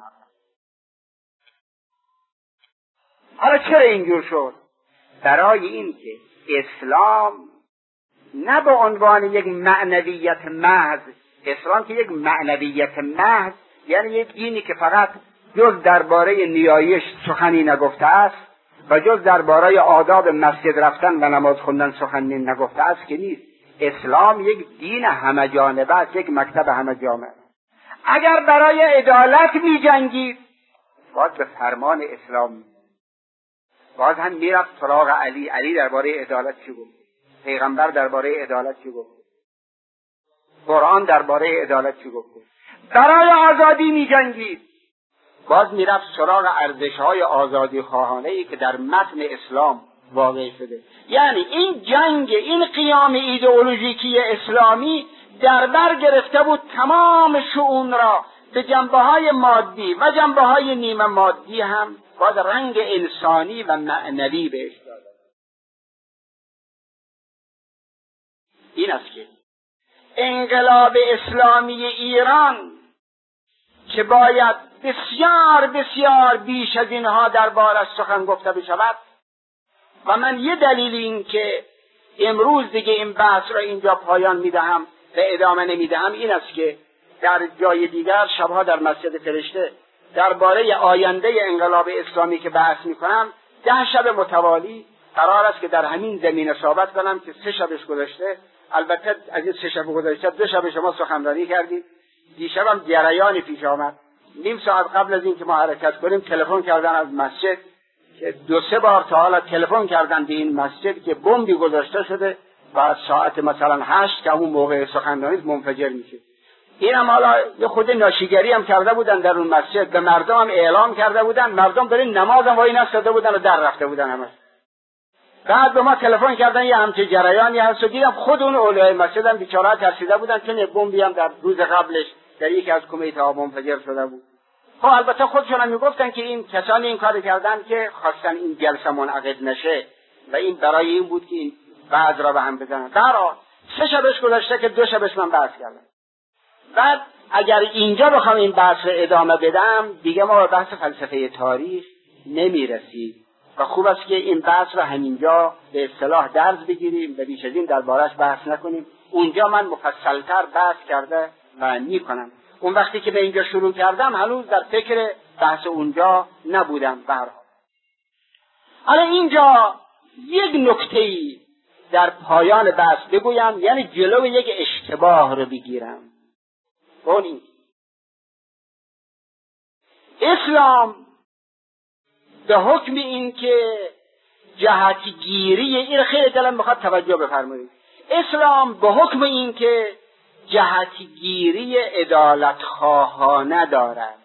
حالا چرا اینجور شد؟ برای این که اسلام نه به عنوان یک معنویت محض، اسلام که یک معنویت محض یعنی یک دینی که فقط جز درباره نیایش سخنی نگفته است و جز درباره آداب مسجد رفتن و نماز خوندن سخنی نگفته است که نیست. اسلام یک دین همه جانبه است، یک مکتب همه جامعه. اگر برای عدالت می جنگید باید به فرمان اسلام، باز هم میرفت سراغ علی. علی درباره عدالت چی گفت؟ پیغمبر درباره عدالت چی گفت؟ قرآن درباره عدالت چی گفت؟ برای آزادی می جنگید باز میرفت سراغ ارزش‌های آزادی خواهانه‌ای که در متن اسلام واقع شده. یعنی این جنگ، این قیام ایدئولوژیکی اسلامی در بر گرفته بود تمام شؤون را، به جنبه‌های مادی و جنبه‌های نیمه مادی هم باز رنگ انسانی و معنوی بهش داده. این است که انقلاب اسلامی ایران که باید بسیار بسیار بیش از اینها دربارش سخن گفته بشود و من یه دلیل این که امروز دیگه این بحث را اینجا پایان میدهم و ادامه نمیدهم این است که در جای دیگر شبها در مسجد فرشته درباره آینده انقلاب اسلامی که بحث میکنم ده شب متوالی قرار است که در همین زمینه صحبت کنم که سه شبش گذشته. البته از این سه شب گذشته دو شب شما سخنرانی کردید، دیشبم جریانی پیش آمد. نیم ساعت قبل از این که ما حرکت کنیم تلفن کردن از مسجد که دو سه بار تا حالا تلفن کردن به این مسجد که بمبی گذاشته شده و ساعت مثلا هشت که همون موقع سخنرانی منفجر میشه. این هم حالا یه خود ناشیگری هم کرده بودن در اون مسجد، به مردم هم اعلام کرده بودن، مردم برای نماز هم وای نستاده بودن و در رفته بودن همش. بعد به ما تلفن کردن یه همچه جریانی هست و دیدم خود اون اولیای مسجد هم بیچاره‌ها ترسیده بودن چون یه بمبی هم در روز قبلش در یکی از کمیته ها منفجر شده بود. خب البته خودشون هم میگفتن که این کسانی این کار کردن که خواستن این جلسه منعقد نشه و این برای این بود که این بعض را به هم بزنن. درا سه شبش گذشته که دو شبش من بحث کردم. بعد اگر اینجا بخوام این بحث رو ادامه بدم دیگه ما به بحث فلسفه تاریخ نمیرسیم و خوب است که این بحث رو همینجا به اصطلاح درس بگیریم و بیش از این دربارش بحث نکنیم. اونجا من مفصلتر بحث کرده و میکنم. اون وقتی که به اینجا شروع کردم هنوز در فکر بحث اونجا نبودم. به هر حال حالا اینجا یک نکته‌ای در پایان بحث بگویم، یعنی جلو یک اشتباه رو بگیرم. اون اسلام به حکم این که جهتگیری، این خیلی دلم میخواد توجه بفرمایید، اسلام به حکم این که جهتگیری عدالت خواهانه دارد،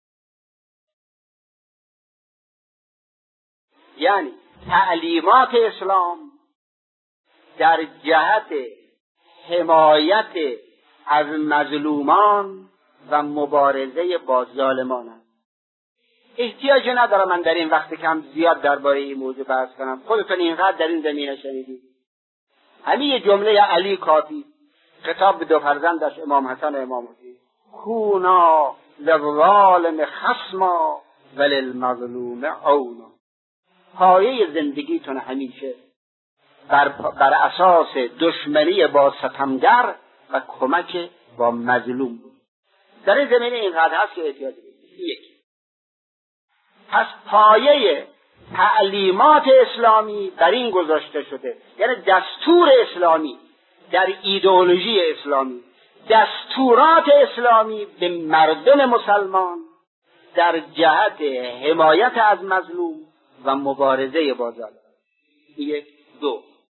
یعنی تعلیمات اسلام در جهت حمایت از مظلومان و مبارزه با ظالمان است. احتیاج ندارم من در این وقت کم زیاد درباره این موضوع بحث کنم، خودتون اینقدر در این زمینه شنیدید. همین یه جمله علی کافی، خطاب به دو فرزندش امام حسن و امام حسین: کونا للظالم خصما وللمظلوم عونا. پایه زندگیتون همیشه بر, بر اساس دشمنی با ستمگر و کمک با مظلوم بود. در این زمینه اینقدر هست که احتیاج دارید. یک، پس پایه تعلیمات اسلامی بر این گذاشته شده، یعنی دستور اسلامی در ایدئولوژی اسلامی، دستورات اسلامی به مردم مسلمان در جهت حمایت از مظلوم و مبارزه با ظالم. یک. دو،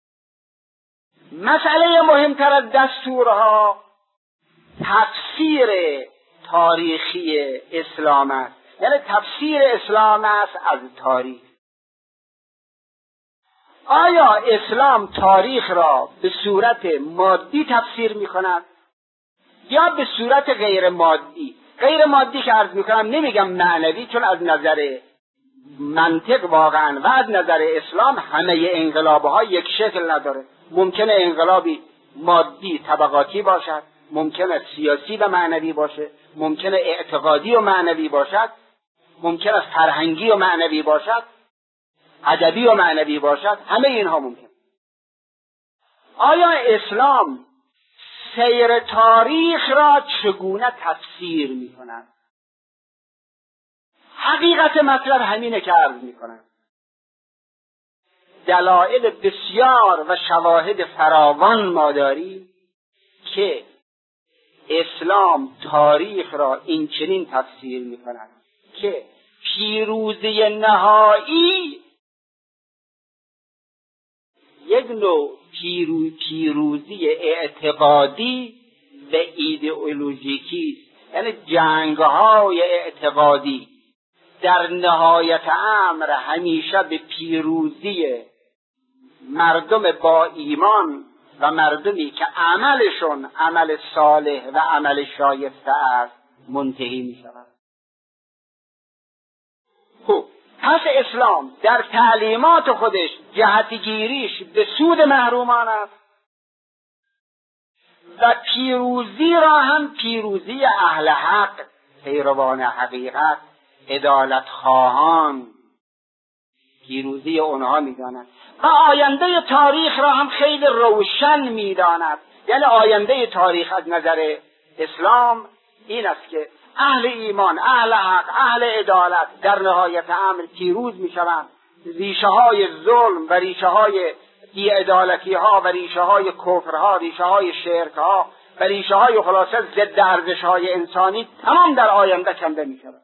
مسئله مهمتر از دستورها تفسیر تاریخی اسلام است، یعنی تفسیر اسلام است از تاریخ. آیا اسلام تاریخ را به صورت مادی تفسیر می کند یا به صورت غیر مادی؟ غیر مادی که عرض می کنم نمیگم معنوی، چون از نظر منطق واقعا و از نظر اسلام همه انقلابها یک شکل نداره. ممکنه انقلابی مادی طبقاتی باشد، ممکنه سیاسی و معنوی باشه، ممکنه اعتقادی و معنوی باشد، ممکنه فرهنگی و معنوی باشد، ادبی و معنوی باشد، همه اینها ممکن. آیا اسلام سیر تاریخ را چگونه تفسیر می کند؟ حقیقت مطلب همینه که عرض می کنم. دلایل بسیار و شواهد فراوان ما داریم که اسلام تاریخ را این چنین تفسیر می کند که پیروزی نهایی یک نوع پیرو پیروزی اعتقادی و ایدئولوژیکی است. یعنی جنگ‌های اعتقادی در نهایت امر همیشه به پیروزی مردم با ایمان و مردمی که عملشون عمل صالح و عمل شایسته است منتهی می شود. خب پس اسلام در تعلیمات خودش جهتگیریش به سود محرومان است و پیروزی را هم پیروزی اهل حق، پیروان حقیقت، عدالت خواهان، پیروزی اونها میداند و آینده تاریخ را هم خیلی روشن میداند. یعنی آینده تاریخ از نظر اسلام این است که اهل ایمان، اهل حق، اهل عدالت در نهایت امر پیروز میشوند. ریشه های ظلم و ریشه های بی‌عدالتی ها و ریشه های کفرها، ریشه های شرک ها و ریشه های خلاصه ضد ارزش های انسانی تمام در آینده کنده میشود.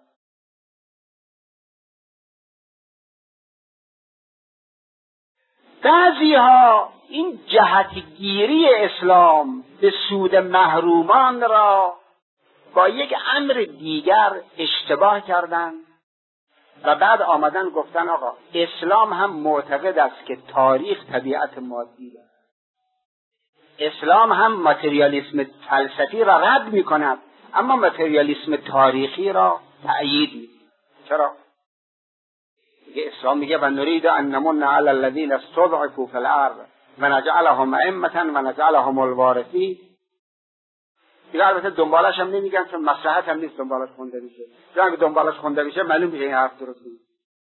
بعضی ها این جهتگیری اسلام به سود محرومان را با یک امر دیگر اشتباه کردند و بعد آمدن گفتن آقا اسلام هم معتقد است که تاریخ طبیعت مادی دارد. اسلام هم ماتریالیسم فلسفی را رد می کند اما ماتریالیسم تاریخی را تأیید می کند. چرا؟ اسلام میگه و نرید ان نمن علی الذین استضعفوا فی الارض و نجعلهم ائمة و نجعلهم الوارثین. دیگه البته دنبالش هم نمیگن چون مصلحت هم نیست دنبالش خونده میشه. چون اگه دنبالش خونده میشه معلوم میشه این حرف درست نیست.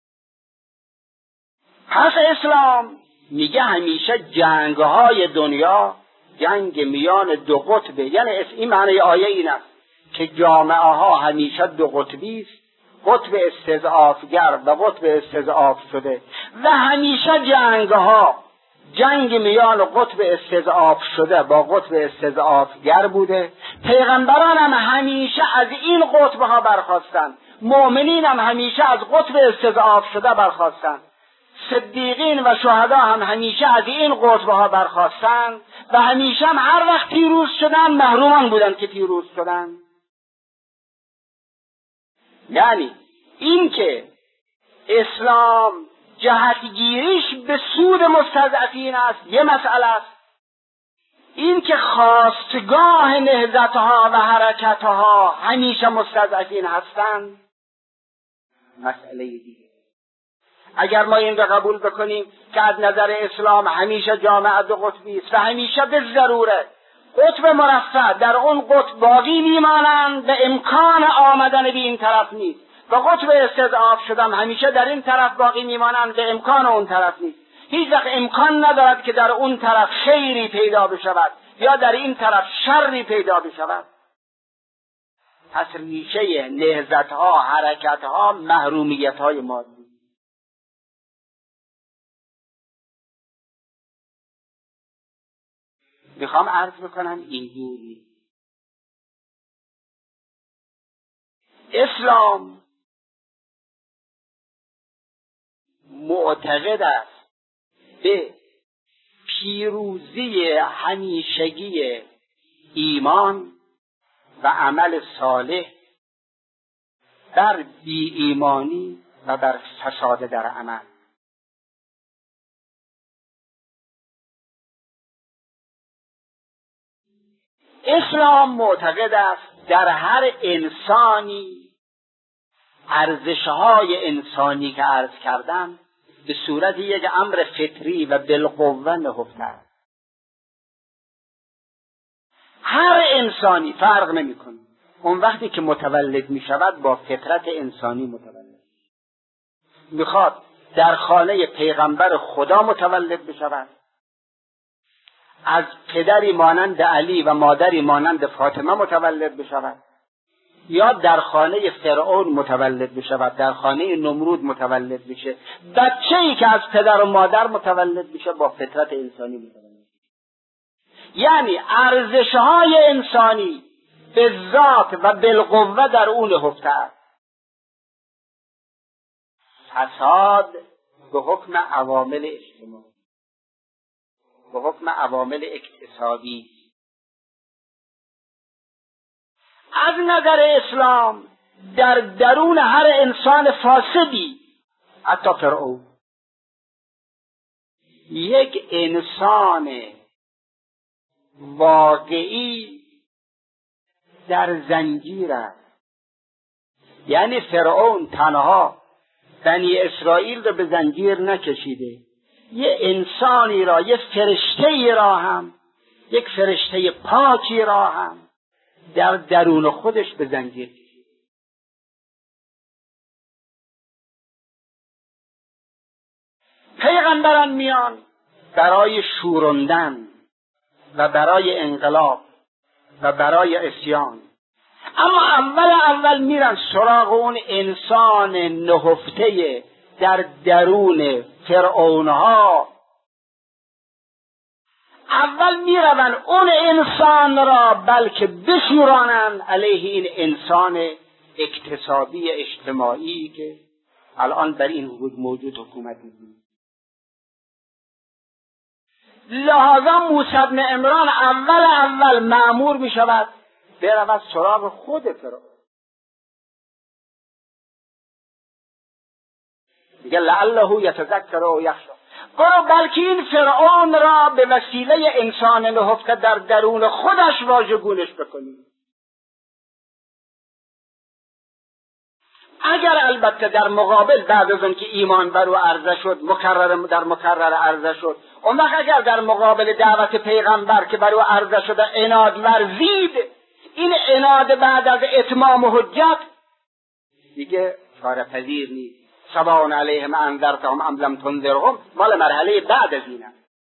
پس اسلام میگه همیشه جنگهای دنیا جنگ میان دو قطبه، یعنی این معنی آیه این است که جامعه ها همیشه دو قطبی است، قطب استضعافگر و قطب استضعاف شده و همیشه جنگ ها جنگ میان قطب استضعاف شده با قطب استضعافگر بوده. پیغمبران هم همیشه از این قطب ها برخواستند، مؤمنین هم همیشه از قطب استضعاف شده برخواستند، صدیقین و شهدا هم همیشه از این قطب ها برخواستند و همیشه هم هر وقت پیروز شدن محرومان بودند که پیروز شدند. یعنی این که اسلام جهتگیریش به سود مستضعفین است یه مسئله است، این که خواستگاه نهضتها و حرکتها همیشه مستضعفین هستند مسئله دیگه. اگر ما این رو قبول بکنیم که از نظر اسلام همیشه جامعه دو قطبی است و همیشه به ضرورت قطب مرفع در اون قطب باقی میمانند و امکان آمدن به این طرف نیست و قطب استضعاف شدن همیشه در این طرف باقی میمانند و امکان اون طرف نیست، هیچ وقت امکان ندارد که در اون طرف خیری پیدا بشود یا در این طرف شری پیدا بشود. پس ریشه نهضتها، حرکتها، محرومیتهای مادی. میخوام عرض بکنم اینجوری اسلام معتقد است به پیروزی همیشگی ایمان و عمل صالح بر بی ایمانی و بر فساد در عمل. اسلام معتقد است در هر انسانی ارزش‌های انسانی که عرض کردم به صورت یک امر فطری و بالقوه نهفته است. هر انسانی فرق نمی‌کنه. اون وقتی که متولد می‌شود با فطرت انسانی متولد می‌خواد در خانه پیغمبر خدا متولد بشود، از پدری مانند علی و مادری مانند فاطمه متولد بشود، یا در خانه فرعون متولد بشود، در خانه نمرود متولد بشه. بچه‌ای که از پدر و مادر متولد بشه با فطرت انسانی متولد بشه. یعنی ارزش‌های انسانی به ذات و بالقوه در اون نهفته است. فساد به حکم عوامل اجتماعی، به حکم عوامل اقتصادی. از نظر اسلام در درون هر انسان فاسدی، حتی فرعون، یک انسان واقعی در زنجیر است. یعنی فرعون تنها بنی اسرائیل رو به زنجیر نکشیده، یه انسانی را، یه فرشته‌ای را هم، یک فرشته پاکی را هم در درون خودش به زنجیر کشید. پیغمبران میان برای شوروندن و برای انقلاب و برای عصیان، اما اول اول میرن سراغ اون انسان نهفته در درون فرعونها. اول میروند اون انسان را بلکه بشورانند علیه این انسان اکتسابی اجتماعی که الان بر این حدود موجود حکومت می‌کنه. لذا موسی بن عمران اول اول مأمور می‌شود برود سراغ خود فرعون. میگه لعله یتذکر و یخشی، برو بلکه این فرعون را به وسیله انسان نهفته در درون خودش واژگونش بکنی. اگر البته در مقابل بعد از اون که ایمان بر او عرضه شد، مکرر در مکرر عرضه شد، اون وقت اگر در مقابل دعوت پیغمبر که بر او عرضه شده عناد ورزید، این عناد بعد از اتمام حجت دیگه چاره پذیر نیست. سواء علیهم انذرتهم ام لم تنذرهم، مال مرحله بعد از اینه.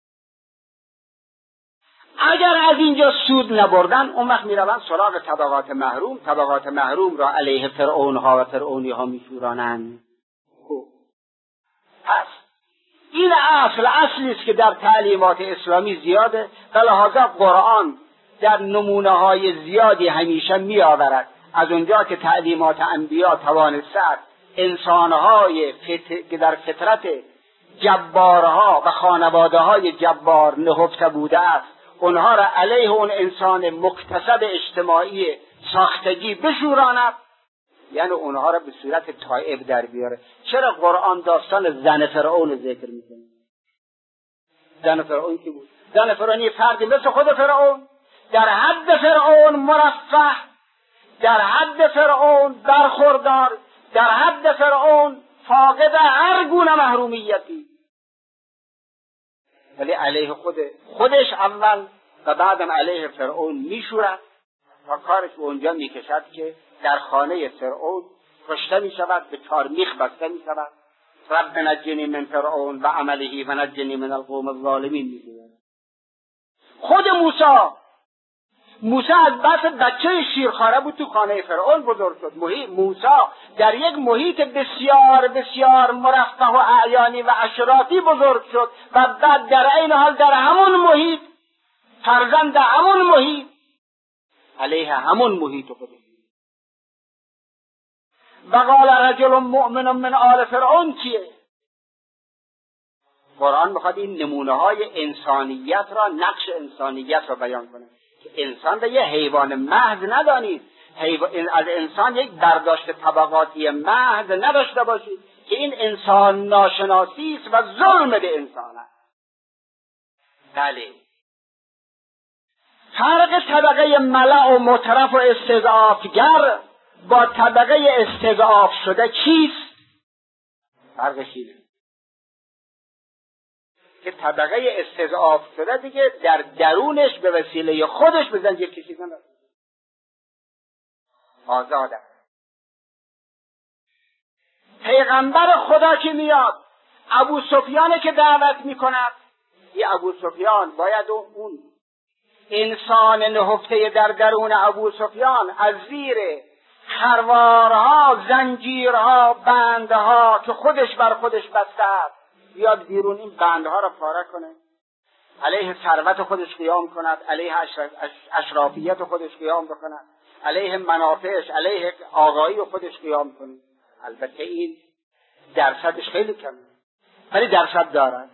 اگر از اینجا سود نبردن، اون وقت میروند سراغ طبقات محروم. طبقات محروم را علیه فرعونها و فرعونی ها میشورانند. خب پس این اصل اصلی است که در تعلیمات اسلامی زیاده و لحاظا قرآن در نمونه های زیادی همیشه می آورد. از اونجا که تعلیمات انبیا توانسته انسانهای فت... که در فطرت جبارها و خانواده های جبار نهفته بوده است، اونها را علیه اون انسان مکتسب اجتماعی ساختگی بشوراند، یعنی اونها را به صورت تائب در بیاره. چرا قرآن داستان زن فرعون ذکر میکنه؟ زن فرعون کی بود؟ زن فرعون فردی مثل خود فرعون، در حد فرعون مرفه، در حد فرعون برخوردار، در حد فرعون فاقد هر گونه محرومیتی، ولی علیه خود خودش اول و بعدم علیه فرعون میشورد و کارش به اونجا میکشد که در خانه فرعون کشته میشود، به چار میخ بسته میشود. رب نجنی من فرعون و عمله و نجنی من القوم الظالمین میگوید. خود موسی موسی از بس بچه شیرخواره بود تو خانه فرعون بزرگ شد. محیط موسی در یک محیط بسیار بسیار مرفه و اعیانی و اشرافی بزرگ شد و بعد در این حال در همون محیط فرزند همون محیط علیه همون محیط خود. و قال رجل مؤمن من آل فرعون کیه؟ قرآن میخواد این نمونه های انسانیت را، نقش انسانیت را بیان کنه که انسان را یه حیوان محض ندانید، حیوان از انسان یک برداشت طبقاتی محض نداشته باشید که این انسان ناشناسی است و ظلم به انسان است. بله، فرق طبقه ملأ و مترف و استضعافگر با طبقه استضعاف شده چیست؟ فرقش اینه که طبقه استضعاف شده دیگه در درونش به وسیله خودش به زنجیر کشیده نشده، آزاده. پیغمبر خدا که میاد ابو سفیان که دعوت میکند، این ابو سفیان باید اون انسان نهفته در درون ابو سفیان از زیر خروارها، زنجیرها، بندها که خودش بر خودش بسته است بیاد بیرون، این بندها را پاره کنه، علیه ثروت خودش قیام کند، علیه اشرافیت خودش قیام بکند، علیه منافعش، علیه آقایی خودش قیام کنه. البته این درصدش خیلی کمه، ولی درصد دارد.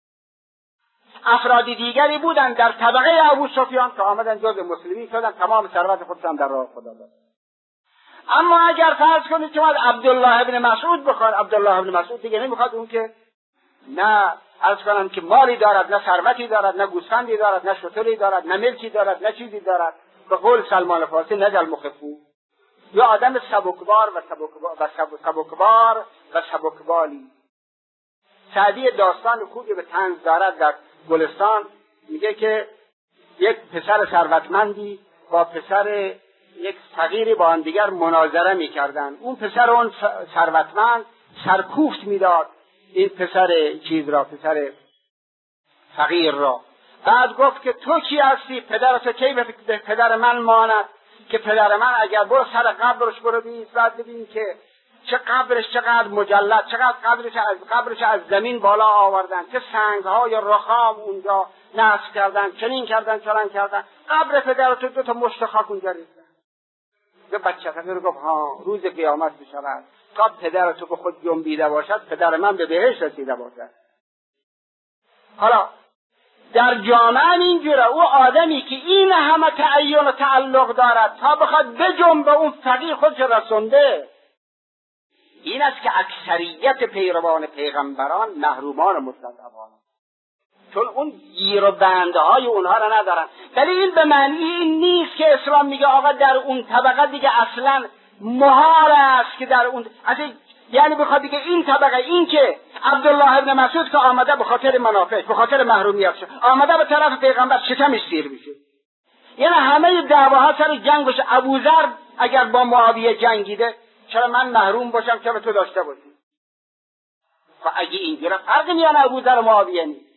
افراد دیگری بودن در طبقه ابو سفیان که آمدن جز مسلمین شدن، تمام ثروت خودشان در راه خدا داد. اما اگر فرض کنید که عبدالله ابن مسعود بخواد، عبدالله ابن مسعود دیگه نمیخواد، اون که نه عرض کنم که مالی دارد، نه ثروتی دارد، نه گوسفندی دارد، نه شتری دارد، نه ملکی دارد، نه چیزی دارد، به قول سلمان فارسی نجل مخفو، یا آدم سبکبار و سبکبار و سبکبار و سبکبالی. سعدی داستان خوبی به طنز دارد در گلستان، میگه که یک پسر ثروتمندی با پسر یک فقیری با هم دیگر مناظره میکردن. اون پسر اون ثروتمند سرکوفت میداد این پسر چیز را، پسر فقیر را. بعد گفت که تو کی هستی؟ پدرت کی به پدر من ماند که پدر من اگر برو سر قبرش برو بیست، بعد ببین که چه قبرش چقدر مجلد، چقدر قبرش از قبرش از زمین بالا آوردن، چه سنگ‌های رخام اونجا نصب کردن، چنین کردن چنان کردن، قبر پدرت دو تا مشت خاک اونجا ریختن. یه بچه فقیر گفت ها روز قیامت بشود تا پدر تو به خود جنبیده باشد، پدر من به بهشت رسیده باشد. حالا در جامعه اینجوره، او آدمی که این همه تعین و تعلق دارد تا بخواد بجنبه اون فقیر خودش رسونده. این است که اکثریت پیروان پیغمبران محرومان و مستضعفان، چون اون گیر و بندهای اونها را ندارن. ولی این به معنی این نیست که اسلام میگه آقا در اون طبقه دیگه اصلا محال است که در اون، یعنی بخواد دیگه این طبقه، این که عبدالله ابن مسعود که آمده به خاطر منافع، به خاطر محرومیتش آمده به طرف پیغمبر، شکمش سیر میشه. یعنی همه دعواها سر جنگ باشه. ابوذر اگر با معاویه جنگیده، چرا من محروم باشم چرا تو داشته باشی؟ و اگه اینجوره فرق میان ابوذر و معاویه نیست،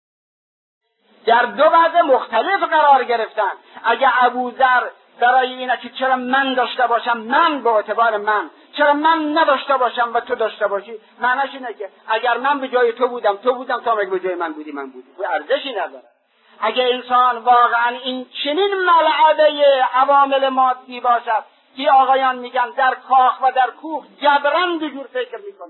در دو وضع مختلف قرار گرفتن. اگه ابوذر برای اینه که چرا من داشته باشم، من به اعتبار من، چرا من نداشته باشم و تو داشته باشی، معنیش اینه که اگر من به جای تو بودم تو بودم، تو هم به جای من بودی من بودی، و ارزشی نداره. اگه انسان واقعا این چنین ملعبه عوامل مادی باشد که آقایان میگن در کاخ و در کوخ جبران به جور فکر میکنه،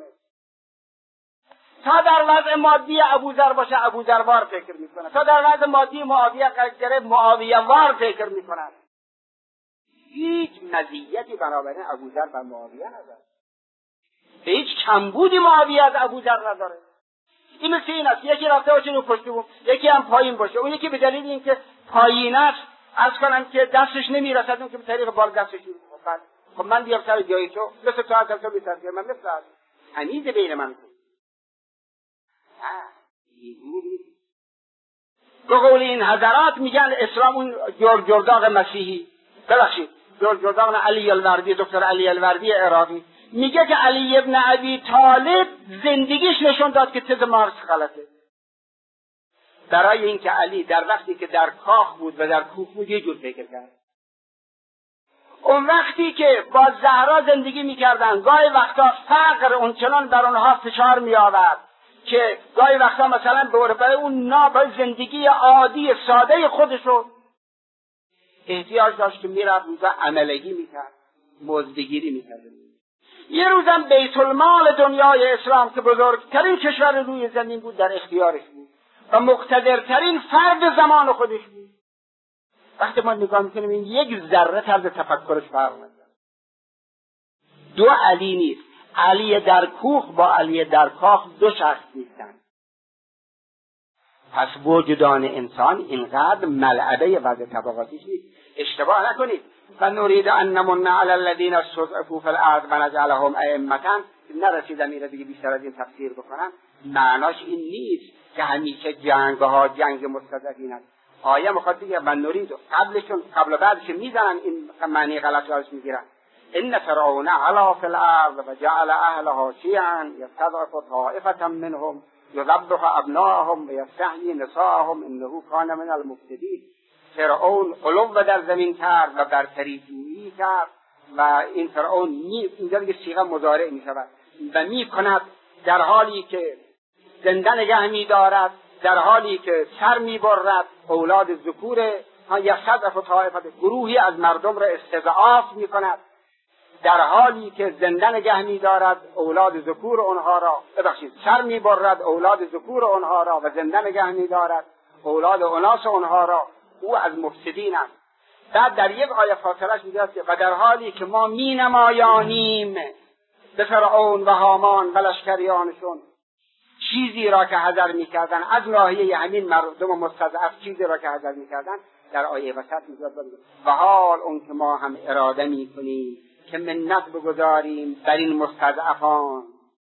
تا در وضع مادی ابوذر باشه ابوذر وار فکر میکنه، تا در وضع مادی معاویه قرار معاویه وار فکر میکنه. هیچ مزیتی بنابراین ابوذر بر معاویه نداره، هیچ کمبودی معاویه از ابوذر نداره. این مثل این است یکی رفته باشه رو پشت بوم، یکی هم پایین باشه. اون یکی به دلیل اینکه پایین است عرض کنم که دستش نمیرسد، اون که به طریق بال دستش میرسد. خب من بیام سر جای تو، مثل تو هستم تو بی‌سر من مثل هست تمیز بین من تو. به قول این حضرات میگن اسلام اون جرجرداغ مسیحی، ببخشید جرجرداغ علی الوردی، دکتر علی الوردی عراقی میگه که علی ابن ابی طالب زندگیش نشون داد که تز مارکس غلطه. برای اینکه علی در وقتی که در کاخ بود و در کوخ بود یه جور فکر کرد. اون وقتی که با زهرا زندگی میکردن گاهی وقتا فقر اونچنان بر اونها فشار میآورد که گاهی وقتا مثلا به برای اون ناب زندگی عادی ساده خودشو احتیاج داشت که میرفت روزا عملگی میکرد، مزدگیری میکرد. یه روزم بیت المال دنیای اسلام که بزرگترین کشور روی زمین بود در اختیارش بود و مقتدرترین فرد زمان خودش بود. وقتی ما نگاه میکنیم این یک ذره طرز تفکرش فرق نداره. دو علی نیست، علی در کوخ با علی در کاخ دو شخص نیستن. پس وجدان انسان اینقدر ملعبه وضع طبقاتیش نیست. اشتباه نکنید. و نرید ان نمن علی الذین استضعفوا فی الارض و نجعلهم ائمة، نرسیدم این دیگه بیشتر از این تفسیر بکنم. معناش این نیست که همیشه جنگ ها جنگ مستضعفین است. آیه میخواد بگه من نرید، قبلشون قبل و بعدش میزنن این معنی غلط راش میگیرن. ان فرعون علا فی الارض و جعل اهلها شیعا یستضعف طائفة منهم یذبح ابناءهم و یستحیی نساءهم انه کان من المفسدین. فرعون علو در زمین کرد و برتری جویی کرد و این فرعون اینجا دیگه صیغه مضارع می شود و می کند در حالی که زنده نگه می دارد، در حالی که سر می برد اولاد ذکور یصدف و طائفت، گروهی از مردم را استضعاف می کند، در حالی که زنده نگه می دارد اولاد ذکور آنها را، ببخشید سر می برد اولاد ذکور آنها را و زنده نگه می دارد اولاد اناس آنها را. او از مفسدین است. بعد در یک آیه فاصلش میگه و در حالی که ما می نمایانیم به فرعون و هامان و لشکریانشون چیزی را که حذر میکردن از ناحیه همین مردم مستضعف، چیزی را که حذر میکردن، در آیه وسط میگه و حال اون که ما هم اراده میکنیم که منت بگذاریم بر این مستضعفان،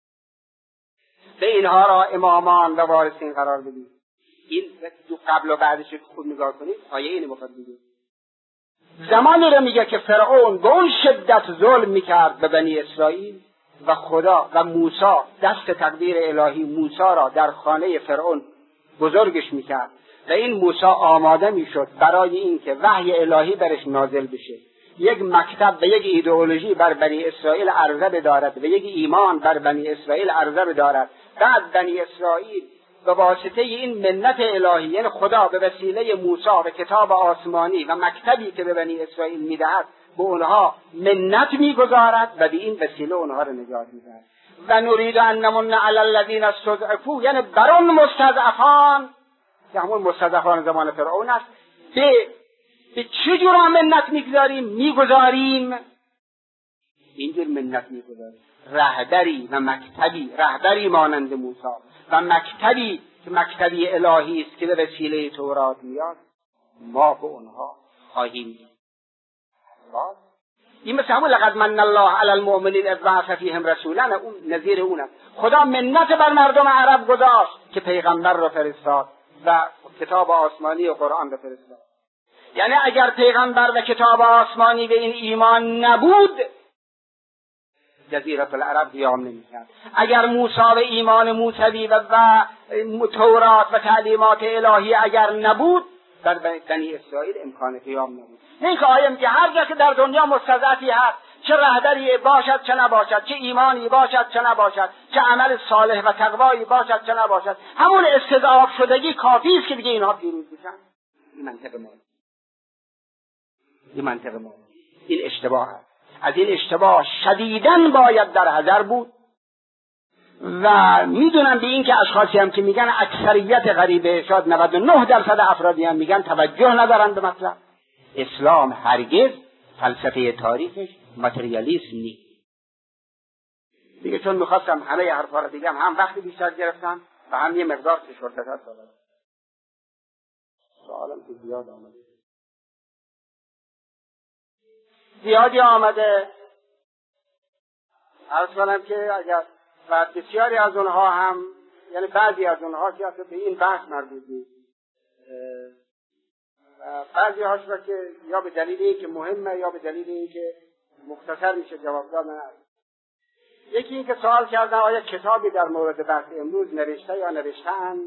به اینها را امامان و وارثین قرار بدیم. این دو قبل و بعدش خوب نگاه کنید. آیه اینو میخواد بگه. زمانی رو میگه که فرعون به اون شدت ظلم میکرد به بنی اسرائیل و خدا و موسی دست تقدیر الهی موسی را در خانه فرعون بزرگش میکرد و این موسی آماده میشد برای اینکه وحی الهی برش نازل بشه، یک مکتب و یک ایدئولوژی بر بنی اسرائیل عرضه بدارد و یک ایمان بر بنی اسرائیل عرضه بدارد. بعد بنی اسرائیل به واسطه این منت الهی، یعنی خدا به وسیله موسی و کتاب آسمانی و مکتبی که به بنی اسرائیل میدهد به اونها منت میگذارد و به این وسیله اونها رو نجات میدهد. و نرید ان نمن علی الذین استضعفوا، یعنی بر اون مستضعفان که همون مستضعفان زمان فرعون است، به به چه جور منت میگذاریم میگذاریم اینجور منت میگذاریم. رهبری و مکتبی، رهبری مانند موسی و مکتبی که مکتبی الهی است که به وسیله تورات میاد، ما به اونها خواهیم داد. این مثل همون لقد من الله علی المؤمنین اذ بعث فیهم رسولا، اون نظیر اون است. خدا منت بر مردم عرب گذاشت که پیغمبر را فرستاد و کتاب آسمانی و قرآن را فرستاد. یعنی اگر پیغمبر و کتاب آسمانی به این ایمان نبود، جزیره العرب قیام نمی‌کرد. اگر موسی و ایمان موسوی و, و تورات و تعلیمات الهی اگر نبود، در بنی اسرائیل امکان قیام نبود. این که آیه میگه هر جا که در دنیا مستضعفی هست، چه رهبری باشد چه نباشد، چه ایمانی باشد چه نباشد، چه عمل صالح و تقوایی باشد چه نباشد، همون استضعاف شدگی کافی است که دیگه اینها پیروز بشن. این منطق ما این منطق ما این اشتباه است. از این اشتباه شدیداً باید در حذر بود و میدونم به این که اشخاصی هم که میگن اکثریت غریبه، شاید نود و نه درصد افرادی هم میگن توجه ندارن به مطلب. اسلام هرگز فلسفه تاریخش ماتریالیسم نیست. دیگه چون میخواستم همه حرفا رو بگم، هم وقتی بیشتر گرفتم و هم یه مقدار فشرده‌تر شدم. سوالم که زیاد آمده زیادی آمده عرض کنم که اگر و بسیاری از اونها هم، یعنی بعضی از اونها که اصلا به این بحث مربوط نیست، بعضی هاش را که یا به دلیل این که مهمه یا به دلیل این که مختصر میشه جواب دادن است. یکی این که سوال کردن آیا کتابی در مورد بحث امروز نوشته یا نوشتند.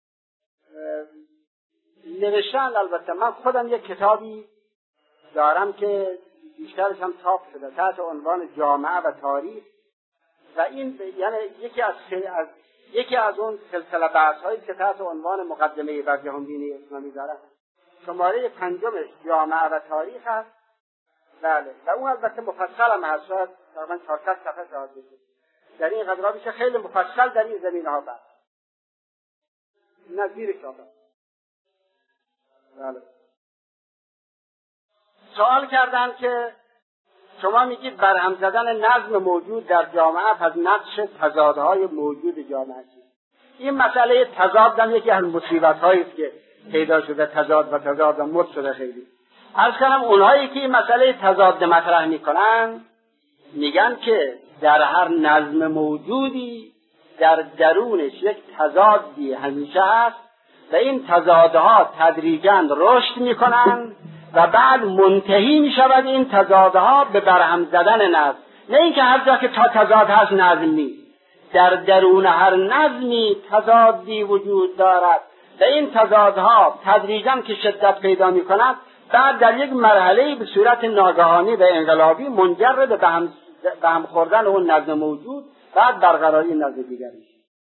نوشتند البته. من خودم یک کتابی دارم که بیشترش هم چاپ شده تحت عنوان جامعه و تاریخ و این یعنی یکی از از یکی از اون سلسله بحث‌هایی که تحت عنوان مقدمه بر جهانبینی اسلامی داره. شماره پنجمش جامعه و تاریخ است. بله. و اون البته مفصل هم هست، شاید تقریبا چهارصد صفحه شاید بشه. در این قدرها میشه خیلی مفصل در این زمینه‌ها بحث. نظیر شده. بله. سوال کردن که شما میگید برهم زدن نظم موجود در جامعه پس نقش تضادهای موجود جامعه چیست؟ این مسئله تضاد هم یکی از مصیبت هایی است که پیدا شده، تضاد و تضاد و مد شده خیلی. عرض کنم اونهایی که این مسئله تضاد مطرح میکنن میگن که در هر نظم موجودی در درونش یک تضادی همیشه هست و این تضادها تدریجاً رشد میکنن و بعد منتهی میشود این تضادها به برهم زدن نظم. نه اینکه هر جا که تا تضاد هست نظم نیست، در درون هر نظمی تضادی وجود دارد و این تضادها تدریجاً که شدت پیدا میکنند بعد در یک مرحله به صورت ناگهانی و انقلابی منجر به هم به هم خوردن اون نظم موجود، بعد برقراری نظم دیگر میشه.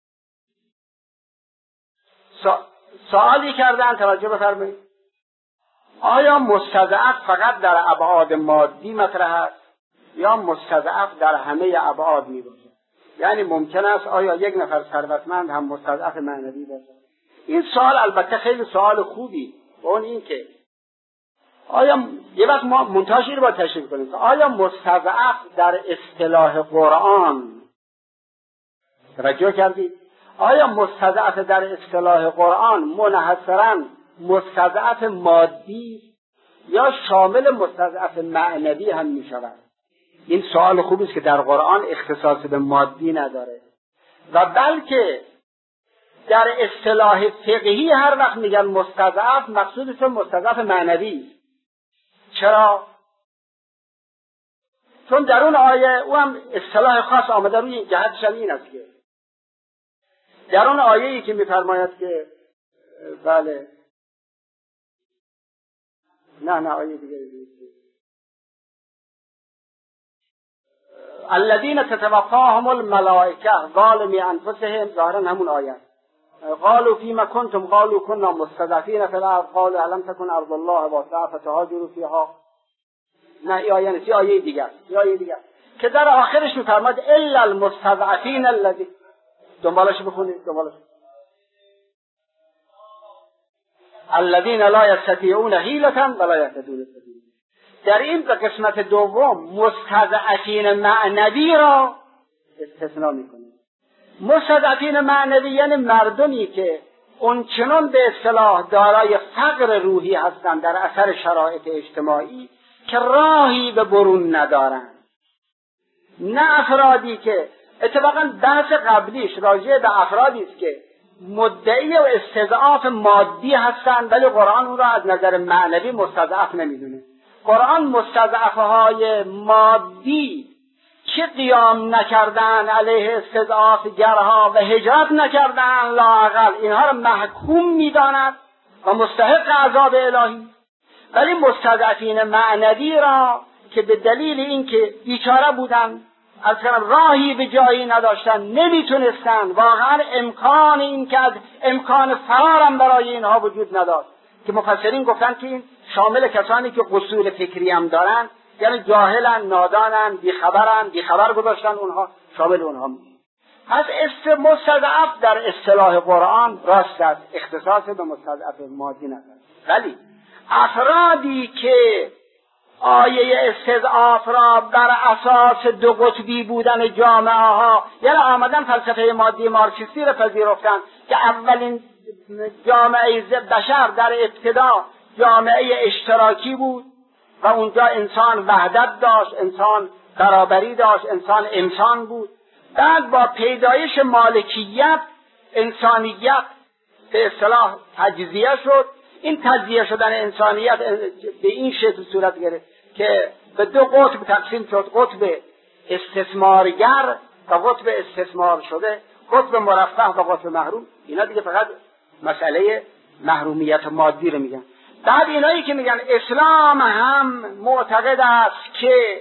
سوالی کردن، توجه بفرمایید. آیا مستضعف فقط در ابعاد مادی مطرح است یا مستضعف در همه ابعاد میباشد؟ یعنی ممکن است آیا یک نفر ثروتمند هم مستضعف معنوی باشد؟ این سوال البته خیلی سوال خوبی، اون این که آیا یه وقت ما منتشر با تشریح کنیم که آیا مستضعف در اصطلاح قرآن، توجه کردید؟ آیا مستضعف در اصطلاح قرآن منحصراً مستضعف مادی یا شامل مستضعف معنوی هم می شود؟ این سوال خوبی است که در قرآن اختصاص به مادی نداره و بلکه در اصطلاح فقهی هر وقت میگن مستضعف مقصودشون مستضعف معنوی. چرا؟ چون در اون آیه او هم اصطلاح خاص آمده روی جهتش این است که در اون آیه‌ای که می‌فرماید که بله نه نه آیه دیگری نیست. الذين تتوفاهم الملائکه ظالمی انفسهم، ظاهرا همون آیه. قالوا فيما كنتم قالوا كنا مستضعفين في الارض قالوا الم تكن ارض الله واسعة فتهاجروا فيها. نه این آیه نیست، آیه دیگر، آیه دیگر که در آخرش می‌فرماید الا المستضعفين الذين، دنبالش بخونید، دنبالش الذين لا يستطيعون حيلة ولا يهتدون سبيلا. در این به قسمت دوم مستضعفین معنوی را استثناء میکنه. مستضعفین معنوی یعنی مردمی که اون چنان به اصطلاح دارای فقر روحی هستند در اثر شرایط اجتماعی که راهی به برون ندارند، نه افرادی که اتفاقا بحث قبلیش راجع به افرادی است که مدعی و استضعاف مادی هستند ولی قرآن اون را از نظر معنوی مستضعف نمیدونه. قرآن مستضعفهای مادی که قیام نکردن علیه استضعاف گرها و هجرت نکردن لااقل اینها را محکوم میداند و مستحق عذاب الهی، ولی مستضعفین معنوی را که به دلیل اینکه بیچاره بودن، از کنم راهی به جایی نداشتن، نمیتونستن، واقعا امکان این که از امکان فرارم برای اینها وجود نداشت که مفسرین گفتن که این شامل کسانی که قصور فکری هم دارن، یعنی جاهلن، نادانن، بیخبرن، بیخبر گذاشتن اونها، شامل اونها میشه. پس است مستضعف در اصطلاح قرآن راست است، اختصاص به مستضعف مادی نداره. ولی افرادی که آیه استضعاف را بر اساس دو قطبی بودن جامعه ها، یعنی آمدن فلسفه مادی مارکسیستی را پذیرفتن که اولین جامعه بشر در ابتدا جامعه اشتراکی بود و اونجا انسان وحدت داشت، انسان برابری داشت، انسان انسان بود. بعد با پیدایش مالکیت انسانیت به اصطلاح تجزیه شد. این تجزیه شدن انسانیت به این شکل صورت گرفت که به دو قطب تقسیم شد، قطب استثمارگر و قطب استثمار شده، قطب مرفه و قطب محروم. اینا دیگه فقط مسئله محرومیت مادی رو میگن. بعد اینایی که میگن اسلام هم معتقد است که